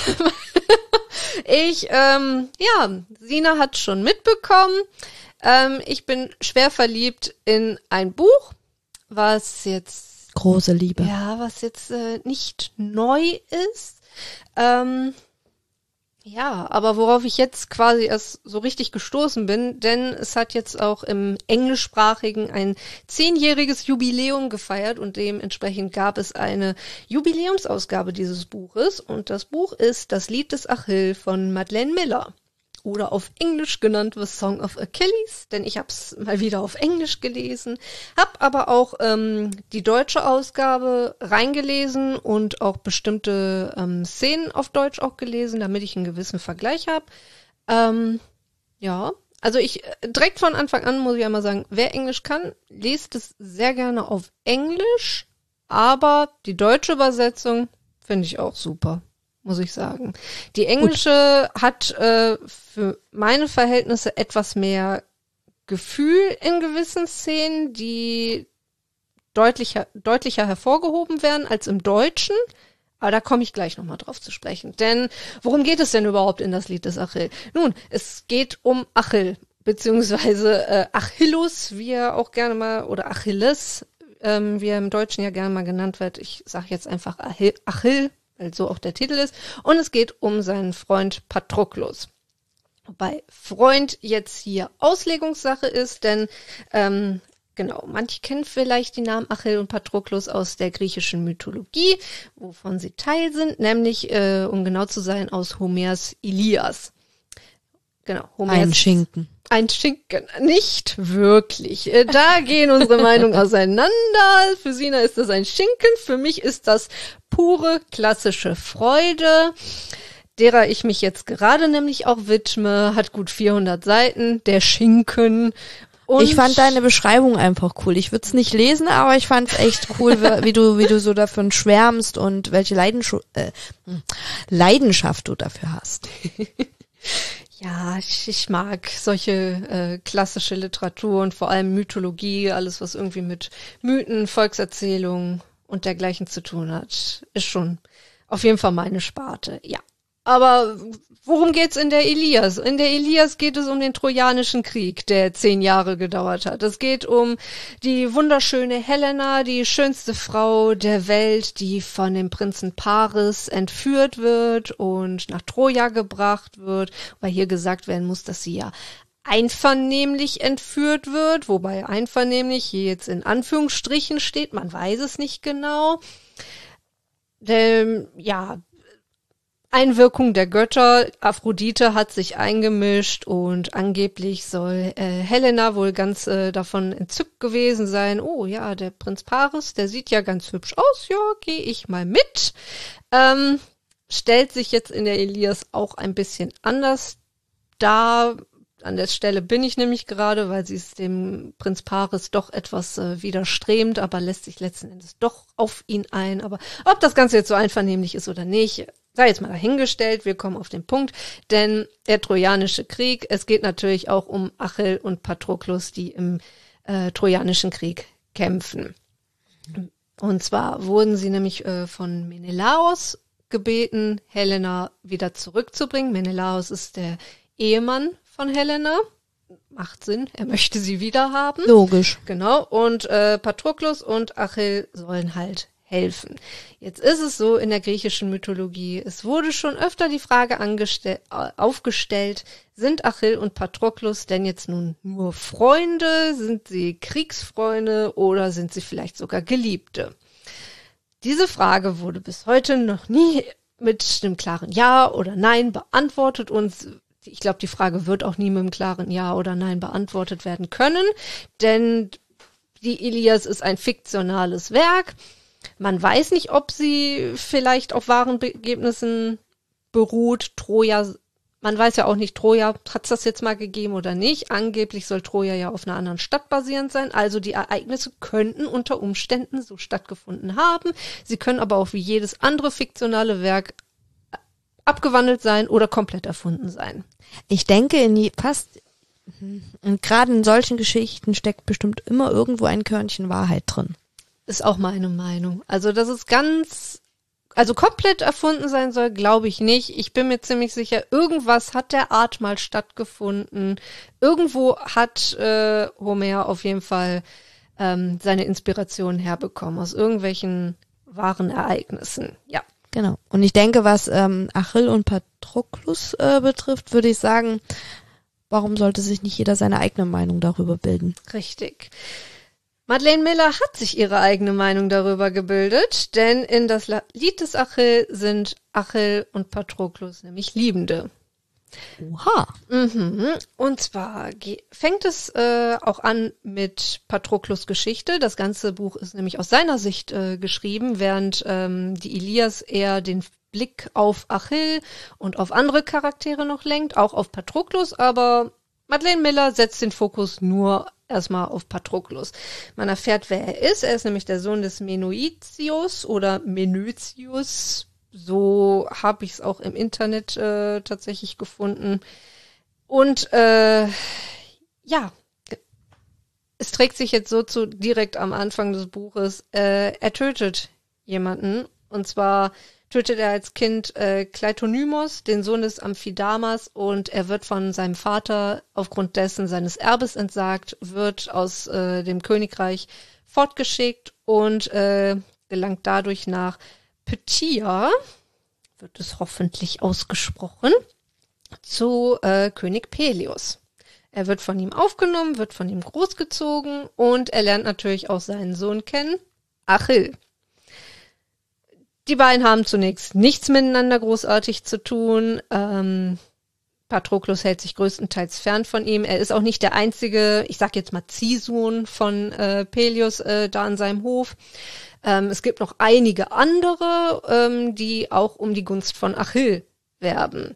[SPEAKER 1] ich, ähm, ja, Sina hat schon mitbekommen. Ähm, ich bin schwer verliebt in ein Buch, was jetzt
[SPEAKER 2] Große Liebe.
[SPEAKER 1] Ja, was jetzt äh, nicht neu ist. Ähm, ja, aber worauf ich jetzt quasi erst so richtig gestoßen bin, denn es hat jetzt auch im Englischsprachigen ein zehnjähriges Jubiläum gefeiert und dementsprechend gab es eine Jubiläumsausgabe dieses Buches und das Buch ist Das Lied des Achill von Madeleine Miller. Oder auf Englisch genannt The Song of Achilles, denn ich habe es mal wieder auf Englisch gelesen, habe aber auch ähm, die deutsche Ausgabe reingelesen und auch bestimmte ähm, Szenen auf Deutsch auch gelesen, damit ich einen gewissen Vergleich habe. Ähm, ja, also ich äh, direkt von Anfang an muss ich einmal sagen, wer Englisch kann, liest es sehr gerne auf Englisch, aber die deutsche Übersetzung finde ich auch super. Muss ich sagen. Die englische Gut. hat äh, für meine Verhältnisse etwas mehr Gefühl in gewissen Szenen, die deutlicher, deutlicher hervorgehoben werden als im Deutschen. Aber da komme ich gleich nochmal drauf zu sprechen. Denn worum geht es denn überhaupt in das Lied des Achill? Nun, es geht um Achill, beziehungsweise äh, Achillus, wie er auch gerne mal, oder Achilles, ähm, wie er im Deutschen ja gerne mal genannt wird. Ich sage jetzt einfach Achill, Achill weil so auch der Titel ist. Und es geht um seinen Freund Patroklos. Wobei Freund jetzt hier Auslegungssache ist, denn ähm, genau, manche kennen vielleicht die Namen Achill und Patroklos aus der griechischen Mythologie, wovon sie Teil sind, nämlich, äh, um genau zu sein, aus Homers Ilias. Genau, Homers.
[SPEAKER 2] Ein Schinken.
[SPEAKER 1] Ein Schinken. Nicht wirklich. Äh, Da gehen unsere Meinungen auseinander. Für Sina ist das ein Schinken. Für mich ist das pure klassische Freude, derer ich mich jetzt gerade nämlich auch widme. Hat gut vierhundert Seiten. Der Schinken. Und
[SPEAKER 2] ich fand deine Beschreibung einfach cool. Ich würde es nicht lesen, aber ich fand es echt cool, wie du wie du so davon schwärmst und welche Leidenschaft, äh, Leidenschaft du dafür hast.
[SPEAKER 1] Ja, ich, ich mag solche äh, klassische Literatur und vor allem Mythologie, alles was irgendwie mit Mythen, Volkserzählungen und dergleichen zu tun hat, ist schon auf jeden Fall meine Sparte, ja. Aber worum geht's in der Ilias? In der Ilias geht es um den Trojanischen Krieg, der zehn Jahre gedauert hat. Es geht um die wunderschöne Helena, die schönste Frau der Welt, die von dem Prinzen Paris entführt wird und nach Troja gebracht wird, weil hier gesagt werden muss, dass sie ja einvernehmlich entführt wird, wobei einvernehmlich hier jetzt in Anführungsstrichen steht, man weiß es nicht genau. Denn, ja, Einwirkung der Götter, Aphrodite hat sich eingemischt und angeblich soll äh, Helena wohl ganz äh, davon entzückt gewesen sein. Oh ja, der Prinz Paris, der sieht ja ganz hübsch aus, ja, gehe ich mal mit. Ähm, stellt sich jetzt in der Ilias auch ein bisschen anders dar. An der Stelle bin ich nämlich gerade, weil sie ist dem Prinz Paris doch etwas äh, widerstrebend, aber lässt sich letzten Endes doch auf ihn ein. Aber ob das Ganze jetzt so einvernehmlich ist oder nicht, sei jetzt mal dahingestellt. Wir kommen auf den Punkt, denn der Trojanische Krieg, es geht natürlich auch um Achill und Patroklos, die im äh, Trojanischen Krieg kämpfen. Und zwar wurden sie nämlich äh, von Menelaos gebeten, Helena wieder zurückzubringen. Menelaos ist der Ehemann von Helena. Macht Sinn, er möchte sie wieder haben.
[SPEAKER 2] Logisch.
[SPEAKER 1] Genau, und äh, Patroklos und Achill sollen halt helfen. Jetzt ist es so in der griechischen Mythologie, es wurde schon öfter die Frage angestell- aufgestellt, sind Achill und Patroklos denn jetzt nun nur Freunde, sind sie Kriegsfreunde oder sind sie vielleicht sogar Geliebte? Diese Frage wurde bis heute noch nie mit einem klaren Ja oder Nein beantwortet und ich glaube, die Frage wird auch nie mit einem klaren Ja oder Nein beantwortet werden können, denn die Ilias ist ein fiktionales Werk. Man weiß nicht, ob sie vielleicht auf wahren Begebnissen beruht. Troja, man weiß ja auch nicht, Troja, hat es das jetzt mal gegeben oder nicht? Angeblich soll Troja ja auf einer anderen Stadt basierend sein. Also die Ereignisse könnten unter Umständen so stattgefunden haben. Sie können aber auch wie jedes andere fiktionale Werk abgewandelt sein oder komplett erfunden sein.
[SPEAKER 2] Ich denke, in die, fast, und gerade in solchen Geschichten steckt bestimmt immer irgendwo ein Körnchen Wahrheit drin.
[SPEAKER 1] Ist auch meine Meinung. Also, dass es ganz, also komplett erfunden sein soll, glaube ich nicht. Ich bin mir ziemlich sicher, irgendwas hat der Art mal stattgefunden. Irgendwo hat äh, Homer auf jeden Fall ähm, seine Inspiration herbekommen, aus irgendwelchen wahren Ereignissen. Ja.
[SPEAKER 2] Genau. Und ich denke, was ähm, Achill und Patroklos äh, betrifft, würde ich sagen, warum sollte sich nicht jeder seine eigene Meinung darüber bilden?
[SPEAKER 1] Richtig. Madeleine Miller hat sich ihre eigene Meinung darüber gebildet, denn in das Lied des Achill sind Achill und Patroklos nämlich Liebende.
[SPEAKER 2] Oha.
[SPEAKER 1] Mhm. Und zwar ge- fängt es äh, auch an mit Patroklos Geschichte. Das ganze Buch ist nämlich aus seiner Sicht äh, geschrieben, während ähm, die Ilias eher den Blick auf Achill und auf andere Charaktere noch lenkt, auch auf Patroklos, aber Madeleine Miller setzt den Fokus nur erstmal auf Patroklos. Man erfährt, wer er ist. Er ist nämlich der Sohn des Menoetius oder Menötius. So habe ich es auch im Internet äh, tatsächlich gefunden. Und äh, ja, es trägt sich jetzt so zu direkt am Anfang des Buches. Äh, er tötet jemanden. Und zwar tötet er als Kind äh, Kleitonymos, den Sohn des Amphidamas, und er wird von seinem Vater aufgrund dessen seines Erbes entsagt, wird aus äh, dem Königreich fortgeschickt und äh, gelangt dadurch nach Phthia, wird es hoffentlich ausgesprochen, zu äh, König Peleus. Er wird von ihm aufgenommen, wird von ihm großgezogen und er lernt natürlich auch seinen Sohn kennen, Achill. Die beiden haben zunächst nichts miteinander großartig zu tun. Ähm, Patroklos hält sich größtenteils fern von ihm. Er ist auch nicht der einzige, ich sag jetzt mal Ziehsohn von äh, Peleus äh, da an seinem Hof. Ähm, es gibt noch einige andere, ähm, die auch um die Gunst von Achill werben.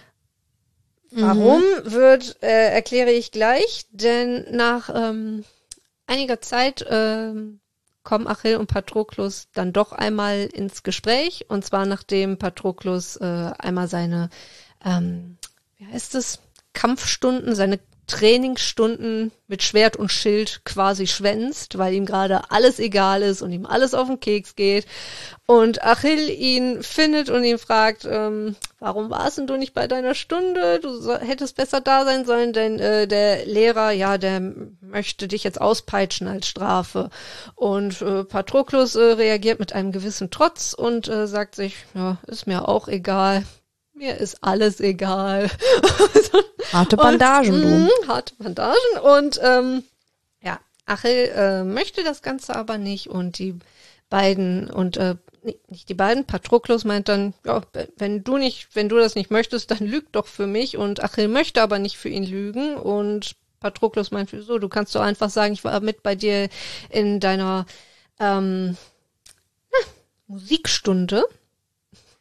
[SPEAKER 1] Mhm. Warum wird, äh, erkläre ich gleich, denn nach ähm, einiger Zeit ähm, kommen Achill und Patroklos dann doch einmal ins Gespräch, und zwar nachdem Patroklos äh, einmal seine, ähm, wie heißt es, Kampfstunden, seine Trainingsstunden mit Schwert und Schild quasi schwänzt, weil ihm gerade alles egal ist und ihm alles auf den Keks geht. Und Achill ihn findet und ihn fragt, ähm, warum warst denn du nicht bei deiner Stunde? Du so, hättest besser da sein sollen, denn äh, der Lehrer, ja, der möchte dich jetzt auspeitschen als Strafe. Und äh, Patroklos äh, reagiert mit einem gewissen Trotz und äh, sagt sich, ja, ist mir auch egal. Mir ist alles egal.
[SPEAKER 2] Harte Bandagen, und,
[SPEAKER 1] du. Mh, harte Bandagen. Und ähm, ja, Achill äh, möchte das Ganze aber nicht. Und die beiden, und äh, nicht die beiden, Patroklos meint dann, ja, wenn du nicht, wenn du das nicht möchtest, dann lüg doch für mich. Und Achill möchte aber nicht für ihn lügen. Und Patroklos meint, wieso, du kannst doch einfach sagen, ich war mit bei dir in deiner ähm, na, Musikstunde.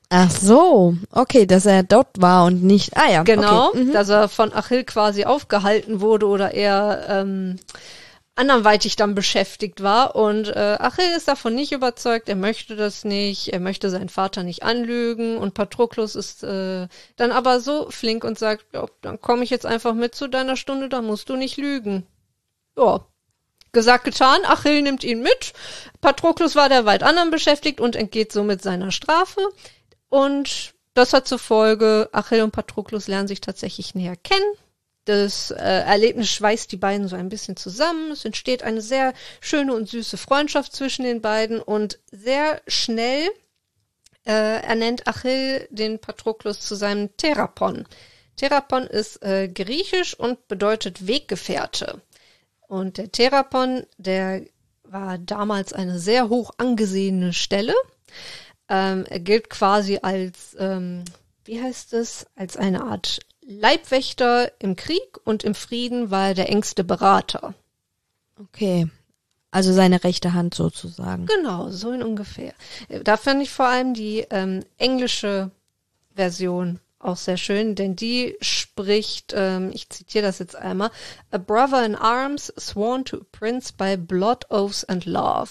[SPEAKER 2] Ach so, okay, dass er dort war und nicht, ah ja.
[SPEAKER 1] Genau,
[SPEAKER 2] okay. mhm.
[SPEAKER 1] dass er von Achill quasi aufgehalten wurde oder eher ähm, anderweitig dann beschäftigt war. Und äh, Achill ist davon nicht überzeugt, er möchte das nicht, er möchte seinen Vater nicht anlügen. Und Patroklos ist äh, dann aber so flink und sagt, ja, dann komme ich jetzt einfach mit zu deiner Stunde, da musst du nicht lügen. Ja, gesagt, getan, Achill nimmt ihn mit. Patroklos war derweil anderen beschäftigt und entgeht somit seiner Strafe. Und das hat zur Folge, Achill und Patroklos lernen sich tatsächlich näher kennen. Das äh, Erlebnis schweißt die beiden so ein bisschen zusammen. Es entsteht eine sehr schöne und süße Freundschaft zwischen den beiden und sehr schnell äh, ernennt Achill den Patroklos zu seinem Therapon. Therapon ist äh, griechisch und bedeutet Weggefährte. Und der Therapon, der war damals eine sehr hoch angesehene Stelle. Ähm, er gilt quasi als, ähm, wie heißt es, als eine Art Leibwächter im Krieg und im Frieden war er der engste Berater.
[SPEAKER 2] Okay, also seine rechte Hand sozusagen.
[SPEAKER 1] Genau, so in ungefähr. Da fand ich vor allem die ähm, englische Version auch sehr schön, denn die spricht, ähm, ich zitiere das jetzt einmal, a brother in arms sworn to a prince by blood, oaths and love.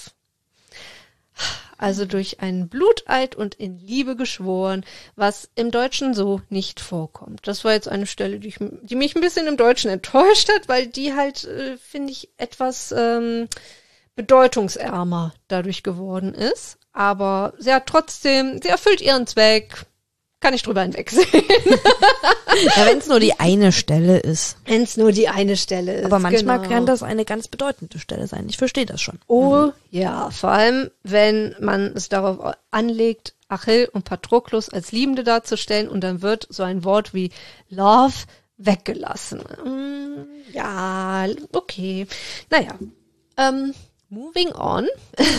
[SPEAKER 1] Also durch einen Bluteid und in Liebe geschworen, was im Deutschen so nicht vorkommt. Das war jetzt eine Stelle, die, ich, die mich ein bisschen im Deutschen enttäuscht hat, weil die halt, äh, finde ich, etwas ähm, bedeutungsärmer dadurch geworden ist. Aber sie hat trotzdem, sie erfüllt ihren Zweck, kann ich drüber hinwegsehen.
[SPEAKER 2] Ja, wenn es nur die eine Stelle ist.
[SPEAKER 1] Wenn es nur die eine Stelle ist.
[SPEAKER 2] Aber manchmal
[SPEAKER 1] genau.
[SPEAKER 2] kann das eine ganz bedeutende Stelle sein. Ich verstehe das schon.
[SPEAKER 1] Oh
[SPEAKER 2] mhm.
[SPEAKER 1] ja, vor allem, wenn man es darauf anlegt, Achill und Patroklos als Liebende darzustellen und dann wird so ein Wort wie Love weggelassen. Mm, ja, okay. Naja, ähm, moving on.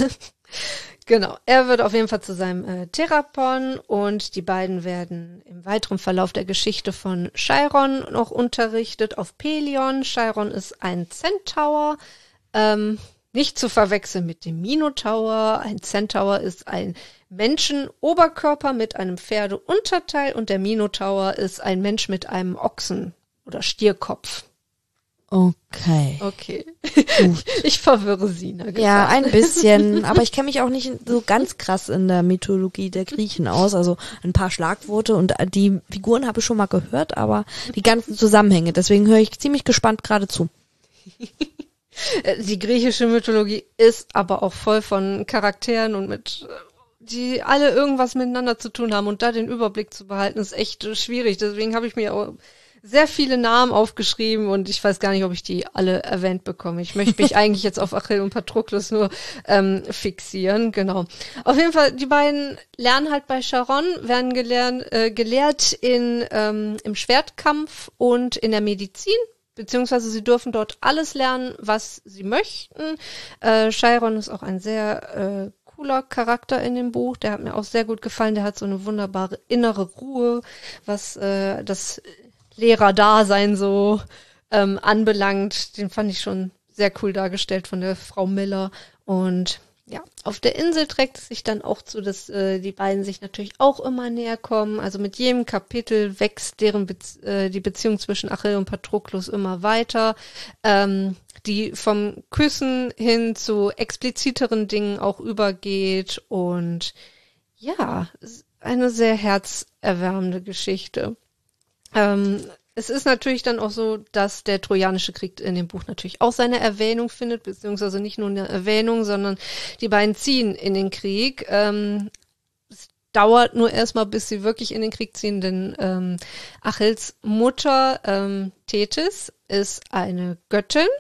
[SPEAKER 1] Genau, er wird auf jeden Fall zu seinem äh, Therapon und die beiden werden im weiteren Verlauf der Geschichte von Chiron noch unterrichtet auf Pelion. Chiron ist ein Centaur, ähm, nicht zu verwechseln mit dem Minotaur. Ein Centaur ist ein Menschenoberkörper mit einem Pferdeunterteil und der Minotaur ist ein Mensch mit einem Ochsen- oder Stierkopf.
[SPEAKER 2] Okay.
[SPEAKER 1] Okay. Ich verwirre Sina. Gesagt.
[SPEAKER 2] Ja, ein bisschen. Aber ich kenne mich auch nicht so ganz krass in der Mythologie der Griechen aus. Also ein paar Schlagworte und die Figuren habe ich schon mal gehört, aber die ganzen Zusammenhänge. Deswegen höre ich ziemlich gespannt gerade zu.
[SPEAKER 1] Die griechische Mythologie ist aber auch voll von Charakteren und mit, die alle irgendwas miteinander zu tun haben und da den Überblick zu behalten, ist echt schwierig. Deswegen habe ich mir auch sehr viele Namen aufgeschrieben und ich weiß gar nicht, ob ich die alle erwähnt bekomme. Ich möchte mich eigentlich jetzt auf Achill und Patroklos nur ähm, fixieren, genau. Auf jeden Fall, die beiden lernen halt bei Charon, werden gelernt, äh, gelehrt in ähm, im Schwertkampf und in der Medizin, beziehungsweise sie dürfen dort alles lernen, was sie möchten. Äh, Chiron ist auch ein sehr äh, cooler Charakter in dem Buch, der hat mir auch sehr gut gefallen, der hat so eine wunderbare innere Ruhe, was äh, das Lehrerdasein so ähm, anbelangt. Den fand ich schon sehr cool dargestellt von der Frau Miller. Und ja, auf der Insel trägt es sich dann auch zu, dass äh, die beiden sich natürlich auch immer näher kommen. Also mit jedem Kapitel wächst deren Be- äh, die Beziehung zwischen Achill und Patroklos immer weiter, ähm, die vom Küssen hin zu expliziteren Dingen auch übergeht. Und ja, eine sehr herzerwärmende Geschichte. Ähm, es ist natürlich dann auch so, dass der Trojanische Krieg in dem Buch natürlich auch seine Erwähnung findet, beziehungsweise nicht nur eine Erwähnung, sondern die beiden ziehen in den Krieg. Ähm, es dauert nur erstmal, bis sie wirklich in den Krieg ziehen, denn ähm, Achilles Mutter ähm, Thetis ist eine Göttin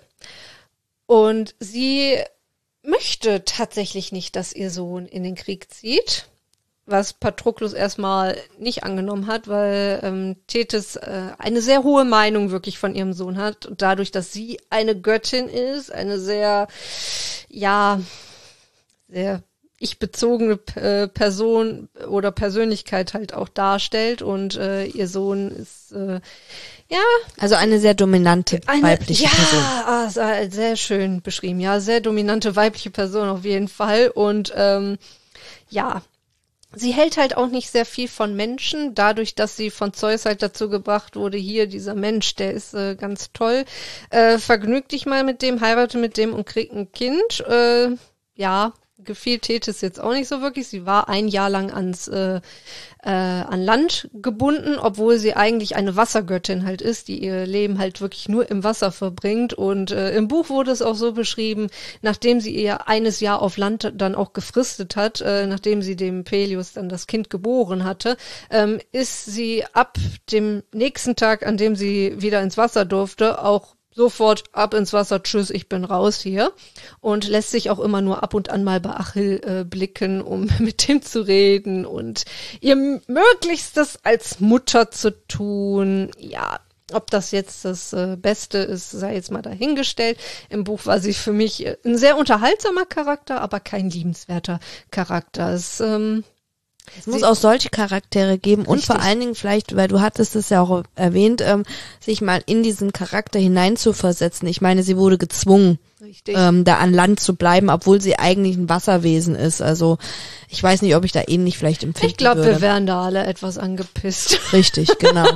[SPEAKER 1] und sie möchte tatsächlich nicht, dass ihr Sohn in den Krieg zieht. Was Patroklos erstmal nicht angenommen hat, weil ähm, Thetis äh, eine sehr hohe Meinung wirklich von ihrem Sohn hat. Und dadurch, dass sie eine Göttin ist, eine sehr, ja, sehr ich-bezogene äh, Person oder Persönlichkeit halt auch darstellt. Und äh, ihr Sohn ist, äh, ja.
[SPEAKER 2] Also eine sehr dominante
[SPEAKER 1] eine,
[SPEAKER 2] weibliche
[SPEAKER 1] ja,
[SPEAKER 2] Person.
[SPEAKER 1] Ja, ah, sehr schön beschrieben. Ja, sehr dominante weibliche Person auf jeden Fall. Und ähm, ja, Sie hält halt auch nicht sehr viel von Menschen, dadurch, dass sie von Zeus halt dazu gebracht wurde, hier, dieser Mensch, der ist äh, ganz toll, äh, vergnüg dich mal mit dem, heirate mit dem und krieg ein Kind. Äh, ja, gefiel Thetis jetzt auch nicht so wirklich. Sie war ein Jahr lang ans äh, äh, an Land gebunden, obwohl sie eigentlich eine Wassergöttin halt ist, die ihr Leben halt wirklich nur im Wasser verbringt. Und äh, im Buch wurde es auch so beschrieben, nachdem sie ihr eines Jahr auf Land dann auch gefristet hat, äh, nachdem sie dem Peleus dann das Kind geboren hatte, ähm, ist sie ab dem nächsten Tag, an dem sie wieder ins Wasser durfte, auch sofort ab ins Wasser, tschüss, ich bin raus hier. Und lässt sich auch immer nur ab und an mal bei Achill äh, blicken, um mit ihm zu reden und ihr Möglichstes als Mutter zu tun. Ja, ob das jetzt das äh, Beste ist, sei jetzt mal dahingestellt. Im Buch war sie für mich äh, ein sehr unterhaltsamer Charakter, aber kein liebenswerter Charakter. Es, ähm,
[SPEAKER 2] Es muss auch solche Charaktere geben und vor allen Dingen vielleicht, weil du hattest es ja auch erwähnt, ähm, sich mal in diesen Charakter hineinzuversetzen. Ich meine, sie wurde gezwungen, ähm, da an Land zu bleiben, obwohl sie eigentlich ein Wasserwesen ist. Also ich weiß nicht, ob ich da ähnlich vielleicht empfinden
[SPEAKER 1] Ich glaube,
[SPEAKER 2] würde.
[SPEAKER 1] wir wären da alle etwas angepisst.
[SPEAKER 2] Richtig, genau.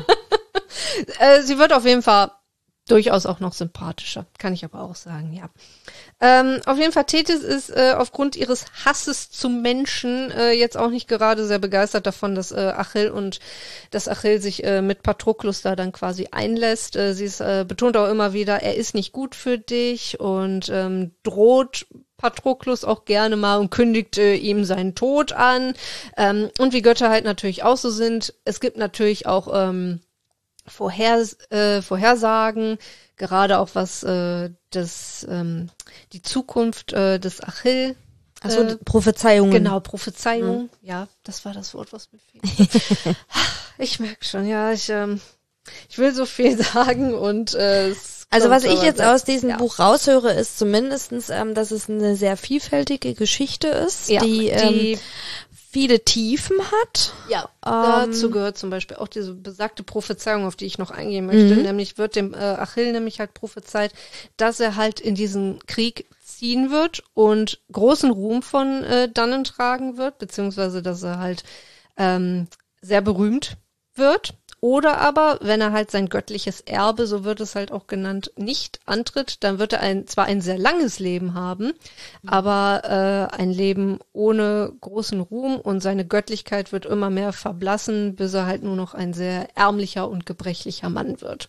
[SPEAKER 1] äh, sie wird auf jeden Fall durchaus auch noch sympathischer, kann ich aber auch sagen, ja. Ähm, auf jeden Fall, Thetis ist äh, aufgrund ihres Hasses zum Menschen äh, jetzt auch nicht gerade sehr begeistert davon, dass äh, Achill und dass Achill sich äh, mit Patroklus da dann quasi einlässt. Äh, sie ist, äh, betont auch immer wieder, er ist nicht gut für dich und ähm, droht Patroklus auch gerne mal und kündigt äh, ihm seinen Tod an. Ähm, und wie Götter halt natürlich auch so sind, es gibt natürlich auch ähm, Vorher, äh, Vorhersagen, gerade auch was äh, das ähm, die Zukunft äh, des Achill.
[SPEAKER 2] Achso,
[SPEAKER 1] äh,
[SPEAKER 2] Prophezeiungen.
[SPEAKER 1] Genau, Prophezeiung. Mhm. Ja, das war das Wort, was mir fehlt. Ich merke schon, ja, ich ähm, ich will so viel sagen und äh, es
[SPEAKER 2] Also was ich jetzt
[SPEAKER 1] das,
[SPEAKER 2] aus diesem
[SPEAKER 1] ja.
[SPEAKER 2] Buch raushöre, ist zumindestens, ähm, dass es eine sehr vielfältige Geschichte ist,
[SPEAKER 1] ja,
[SPEAKER 2] die,
[SPEAKER 1] die
[SPEAKER 2] ähm, viele Tiefen hat.
[SPEAKER 1] Ja,
[SPEAKER 2] ähm,
[SPEAKER 1] dazu gehört zum Beispiel auch diese besagte Prophezeiung, auf die ich noch eingehen möchte.
[SPEAKER 2] Mhm.
[SPEAKER 1] Nämlich wird dem äh, Achill nämlich halt prophezeit, dass er halt in diesen Krieg ziehen wird und großen Ruhm von äh, dannen tragen wird, beziehungsweise dass er halt ähm, sehr berühmt wird. Oder aber, wenn er halt sein göttliches Erbe, so wird es halt auch genannt, nicht antritt, dann wird er ein zwar ein sehr langes Leben haben, aber äh, ein Leben ohne großen Ruhm und seine Göttlichkeit wird immer mehr verblassen, bis er halt nur noch ein sehr ärmlicher und gebrechlicher Mann wird.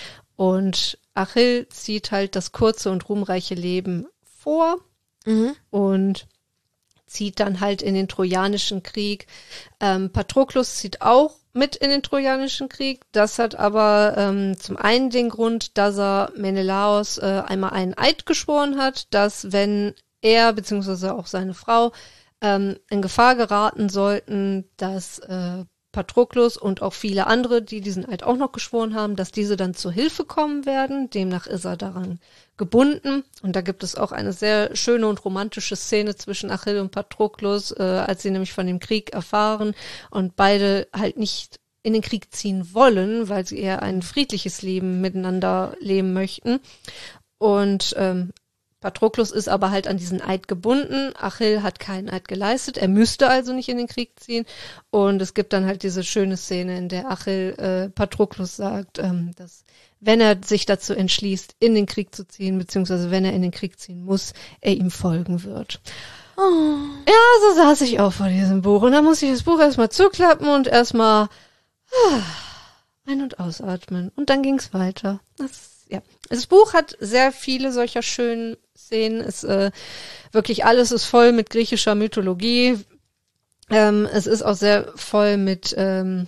[SPEAKER 1] Und Achill zieht halt das kurze und ruhmreiche Leben vor
[SPEAKER 2] Mhm.
[SPEAKER 1] und zieht dann halt in den Trojanischen Krieg. Ähm, Patroklus zieht auch mit in den Trojanischen Krieg. Das hat aber ähm, zum einen den Grund, dass er Menelaos äh, einmal einen Eid geschworen hat, dass wenn er bzw. auch seine Frau ähm, in Gefahr geraten sollten, dass äh, Patroklus und auch viele andere, die diesen Eid auch noch geschworen haben, dass diese dann zur Hilfe kommen werden. Demnach ist er daran gebunden. Und da gibt es auch eine sehr schöne und romantische Szene zwischen Achill und Patroklus, äh, als sie nämlich von dem Krieg erfahren und beide halt nicht in den Krieg ziehen wollen, weil sie eher ein friedliches Leben miteinander leben möchten. Und ähm, Patroklus ist aber halt an diesen Eid gebunden. Achill hat keinen Eid geleistet. Er müsste also nicht in den Krieg ziehen. Und es gibt dann halt diese schöne Szene, in der Achill äh, Patroklus sagt, ähm, dass wenn er sich dazu entschließt, in den Krieg zu ziehen, beziehungsweise wenn er in den Krieg ziehen muss, er ihm folgen wird.
[SPEAKER 2] Oh.
[SPEAKER 1] Ja, so saß ich auch vor diesem Buch. Und dann musste ich das Buch erstmal zuklappen und erstmal ah, ein- und ausatmen. Und dann ging's weiter. Das, ja. Das Buch hat sehr viele solcher schönen Szenen. Es äh, wirklich alles ist voll mit griechischer Mythologie. Ähm, es ist auch sehr voll mit ähm,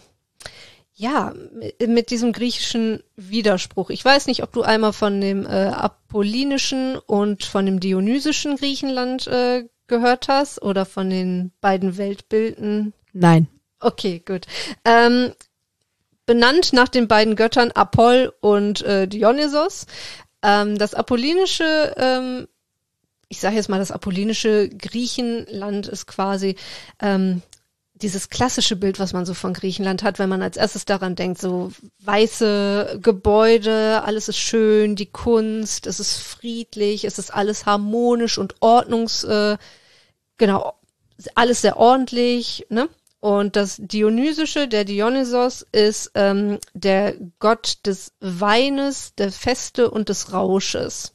[SPEAKER 1] ja, mit, mit diesem griechischen Widerspruch. Ich weiß nicht, ob du einmal von dem äh, apollinischen und von dem dionysischen Griechenland äh, gehört hast oder von den beiden Weltbilden.
[SPEAKER 2] Nein.
[SPEAKER 1] Okay, gut. Ähm, benannt nach den beiden Göttern Apoll und äh, Dionysos. Ähm, das apollinische, ähm, ich sage jetzt mal, das apollinische Griechenland ist quasi ähm, dieses klassische Bild, was man so von Griechenland hat, wenn man als erstes daran denkt, so weiße Gebäude, alles ist schön, die Kunst, es ist friedlich, es ist alles harmonisch und ordnungs, äh, genau, alles sehr ordentlich, ne? Und das Dionysische, der Dionysos, ist ähm, der Gott des Weines, der Feste und des Rausches.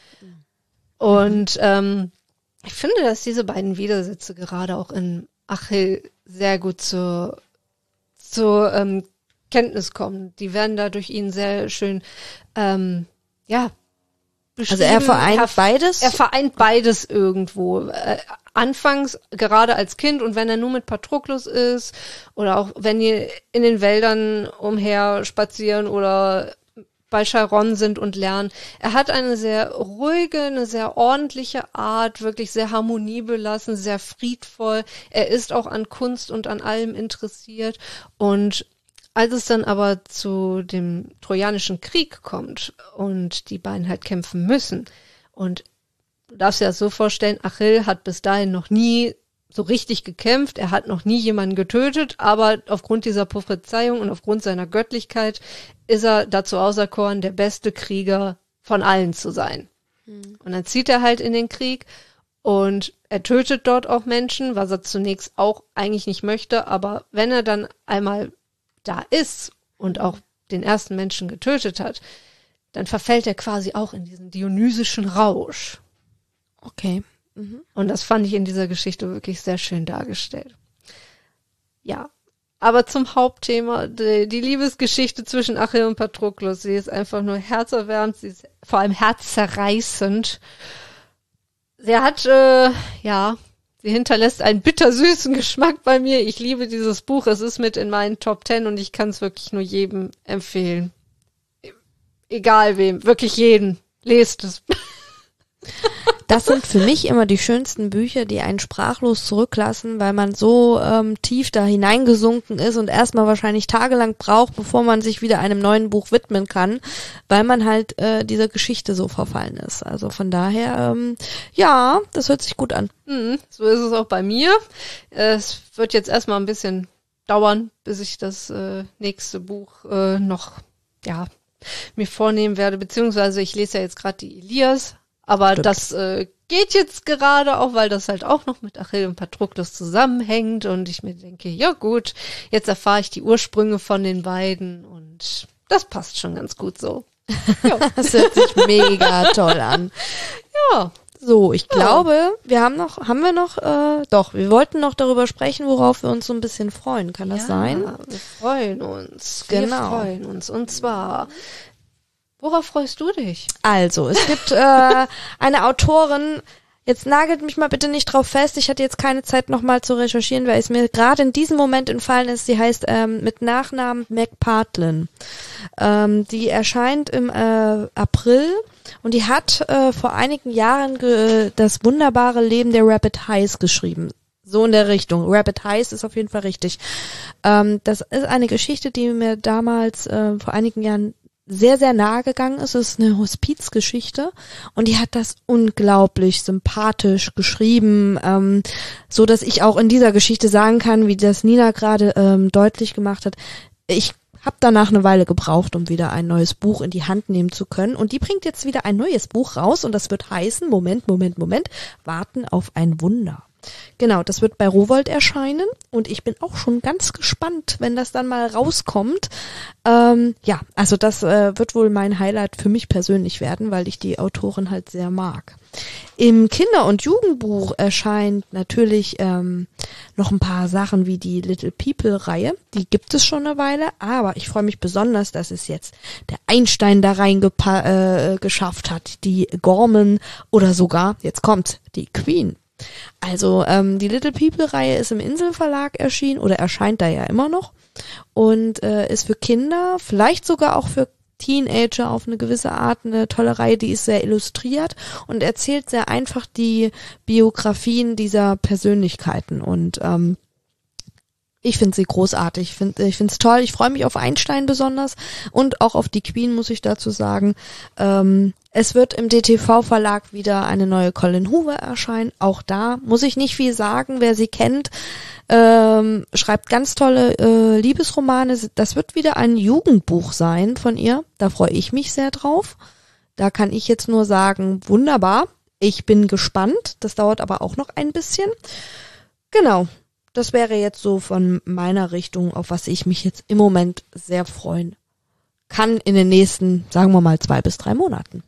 [SPEAKER 1] Und ähm, ich finde, dass diese beiden Widersätze gerade auch in Achill sehr gut zur, zur ähm, Kenntnis kommen. Die werden da durch ihn sehr schön, ähm, ja, beschrieben.
[SPEAKER 2] Also er vereint
[SPEAKER 1] er,
[SPEAKER 2] beides?
[SPEAKER 1] Er vereint beides irgendwo. Äh, anfangs, gerade als Kind und wenn er nur mit Patroklos ist oder auch wenn die in den Wäldern umher spazieren oder bei Chiron sind und lernen. Er hat eine sehr ruhige, eine sehr ordentliche Art, wirklich sehr harmoniebelassen, sehr friedvoll. Er ist auch an Kunst und an allem interessiert. Und als es dann aber zu dem Trojanischen Krieg kommt und die beiden halt kämpfen müssen und du darfst dir das so vorstellen, Achill hat bis dahin noch nie so richtig gekämpft, er hat noch nie jemanden getötet, aber aufgrund dieser Prophezeiung und aufgrund seiner Göttlichkeit ist er dazu auserkoren, der beste Krieger von allen zu sein. Mhm. Und dann zieht er halt in den Krieg und er tötet dort auch Menschen, was er zunächst auch eigentlich nicht möchte, aber wenn er dann einmal da ist und auch den ersten Menschen getötet hat, dann verfällt er quasi auch in diesen dionysischen Rausch.
[SPEAKER 2] Okay. Mhm.
[SPEAKER 1] Und das fand ich in dieser Geschichte wirklich sehr schön dargestellt. Ja, aber zum Hauptthema, die, die Liebesgeschichte zwischen Achill und Patroklos, sie ist einfach nur herzerwärmend, sie ist vor allem herzzerreißend. Sie hat, äh, ja, sie hinterlässt einen bittersüßen Geschmack bei mir. Ich liebe dieses Buch, es ist mit in meinen Top Ten und ich kann es wirklich nur jedem empfehlen. Egal wem, wirklich jeden. Lest es.
[SPEAKER 2] Das sind für mich immer die schönsten Bücher, die einen sprachlos zurücklassen, weil man so ähm, tief da hineingesunken ist und erstmal wahrscheinlich tagelang braucht, bevor man sich wieder einem neuen Buch widmen kann, weil man halt äh, dieser Geschichte so verfallen ist. Also von daher, ähm, ja, das hört sich gut an.
[SPEAKER 1] Mhm, so ist es auch bei mir. Es wird jetzt erstmal ein bisschen dauern, bis ich das äh, nächste Buch äh, noch, ja, mir vornehmen werde, beziehungsweise ich lese ja jetzt gerade die Ilias. Aber Stimmt. das äh, geht jetzt gerade auch, weil das halt auch noch mit Achill und Patroklos zusammenhängt und ich mir denke, ja gut, jetzt erfahre ich die Ursprünge von den beiden und das passt schon ganz gut so.
[SPEAKER 2] Ja. Das hört sich mega toll an.
[SPEAKER 1] Ja.
[SPEAKER 2] So, ich glaube, wir haben noch, haben wir noch, äh, doch, wir wollten noch darüber sprechen, worauf wir uns so ein bisschen freuen. Kann das
[SPEAKER 1] ja,
[SPEAKER 2] sein?
[SPEAKER 1] Wir freuen uns.
[SPEAKER 2] Genau.
[SPEAKER 1] Wir freuen uns. Und zwar, worauf freust du dich?
[SPEAKER 2] Also, es gibt äh, eine Autorin, jetzt nagelt mich mal bitte nicht drauf fest, ich hatte jetzt keine Zeit nochmal zu recherchieren, weil es mir gerade in diesem Moment entfallen ist, die heißt ähm, mit Nachnamen McPartlin. Ähm, die erscheint im äh, April und die hat äh, vor einigen Jahren ge- das wunderbare Leben der Rapid Highs geschrieben. So in der Richtung. Rapid Highs ist auf jeden Fall richtig. Ähm, das ist eine Geschichte, die mir damals äh, vor einigen Jahren sehr, sehr nahe gegangen ist. Es ist eine Hospizgeschichte und die hat das unglaublich sympathisch geschrieben, ähm, so dass ich auch in dieser Geschichte sagen kann, wie das Nina gerade ähm, deutlich gemacht hat, ich habe danach eine Weile gebraucht, um wieder ein neues Buch in die Hand nehmen zu können und die bringt jetzt wieder ein neues Buch raus und das wird heißen, Moment, Moment, Moment, warten auf ein Wunder. Genau, das wird bei Rowohlt erscheinen und ich bin auch schon ganz gespannt, wenn das dann mal rauskommt. Ähm, ja, also das äh, wird wohl mein Highlight für mich persönlich werden, weil ich die Autorin halt sehr mag. Im Kinder- und Jugendbuch erscheint natürlich ähm, noch ein paar Sachen wie die Little People-Reihe. Die gibt es schon eine Weile, aber ich freue mich besonders, dass es jetzt der Einstein da rein gepa- äh, geschafft hat, die Gorman oder sogar, jetzt kommt, die Queen. Also ähm, die Little People-Reihe ist im Inselverlag erschienen oder erscheint da ja immer noch und äh, ist für Kinder, vielleicht sogar auch für Teenager auf eine gewisse Art eine tolle Reihe, die ist sehr illustriert und erzählt sehr einfach die Biografien dieser Persönlichkeiten und ähm, ich finde sie großartig, ich finde ich finde es toll, ich freue mich auf Einstein besonders und auch auf die Queen, muss ich dazu sagen. Ähm, es wird im D T V-Verlag wieder eine neue Colin Hoover erscheinen, auch da muss ich nicht viel sagen, wer sie kennt, ähm, schreibt ganz tolle äh, Liebesromane, das wird wieder ein Jugendbuch sein von ihr, da freue ich mich sehr drauf, da kann ich jetzt nur sagen, wunderbar, ich bin gespannt, das dauert aber auch noch ein bisschen, genau. das wäre jetzt so von meiner Richtung, auf was ich mich jetzt im Moment sehr freuen kann in den nächsten, sagen wir mal, zwei bis drei Monaten.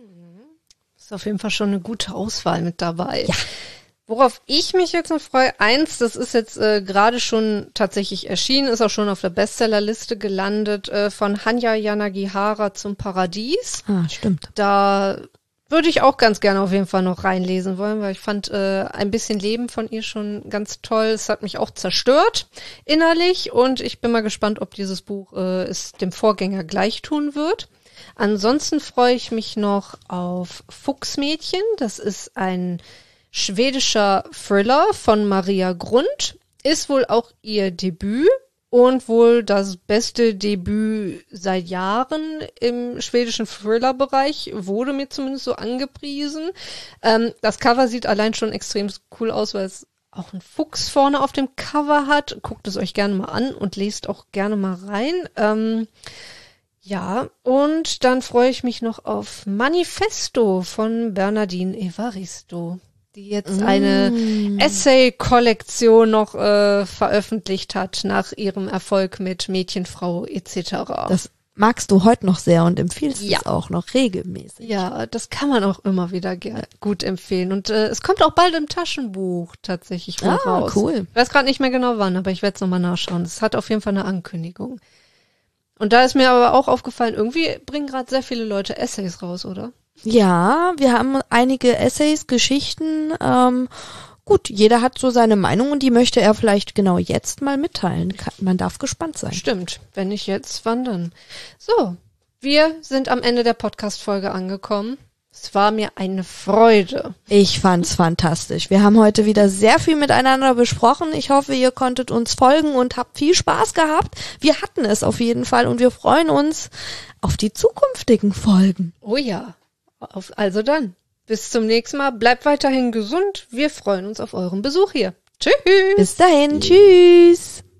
[SPEAKER 1] Ist auf jeden Fall schon eine gute Auswahl mit dabei.
[SPEAKER 2] Ja.
[SPEAKER 1] Worauf ich mich jetzt noch freue, eins, das ist jetzt äh, gerade schon tatsächlich erschienen, ist auch schon auf der Bestsellerliste gelandet, äh, von Hanya Yanagihara zum Paradies.
[SPEAKER 2] Ah, stimmt.
[SPEAKER 1] Da würde ich auch ganz gerne auf jeden Fall noch reinlesen wollen, weil ich fand äh, ein bisschen Leben von ihr schon ganz toll. Es hat mich auch zerstört innerlich und ich bin mal gespannt, ob dieses Buch äh, es dem Vorgänger gleich tun wird. Ansonsten freue ich mich noch auf Fuchsmädchen. Das ist ein schwedischer Thriller von Maria Grund. Ist wohl auch ihr Debüt und wohl das beste Debüt seit Jahren im schwedischen Thriller-Bereich, wurde mir zumindest so angepriesen. Ähm, das Cover sieht allein schon extrem cool aus, weil es auch einen Fuchs vorne auf dem Cover hat. Guckt es euch gerne mal an und lest auch gerne mal rein. Ähm, ja, und dann freue ich mich noch auf Manifesto von Bernardine Evaristo, die jetzt mm. eine Essay-Kollektion noch äh, veröffentlicht hat nach ihrem Erfolg mit Mädchenfrau et cetera.
[SPEAKER 2] Das magst du heute noch sehr und empfiehlst
[SPEAKER 1] ja.
[SPEAKER 2] es auch noch regelmäßig.
[SPEAKER 1] Ja, das kann man auch immer wieder ge- gut empfehlen. Und äh, es kommt auch bald im Taschenbuch tatsächlich wohl
[SPEAKER 2] ah,
[SPEAKER 1] raus.
[SPEAKER 2] Cool.
[SPEAKER 1] Ich weiß gerade nicht mehr genau wann, aber ich werde es nochmal nachschauen. Es hat auf jeden Fall eine Ankündigung. Und da ist mir aber auch aufgefallen, irgendwie bringen gerade sehr viele Leute Essays raus, oder?
[SPEAKER 2] Ja, wir haben einige Essays, Geschichten. Ähm, gut, jeder hat so seine Meinung und die möchte er vielleicht genau jetzt mal mitteilen. Man darf gespannt sein.
[SPEAKER 1] Stimmt, wenn nicht jetzt, wann dann? So, wir sind am Ende der Podcast-Folge angekommen. Es war mir eine Freude.
[SPEAKER 2] Ich fand's fantastisch. Wir haben heute wieder sehr viel miteinander besprochen. Ich hoffe, ihr konntet uns folgen und habt viel Spaß gehabt. Wir hatten es auf jeden Fall und wir freuen uns auf die zukünftigen Folgen.
[SPEAKER 1] Oh ja. Auf, also dann, bis zum nächsten Mal. Bleibt weiterhin gesund. Wir freuen uns auf euren Besuch hier. Tschüss.
[SPEAKER 2] Bis dahin. Tschüss.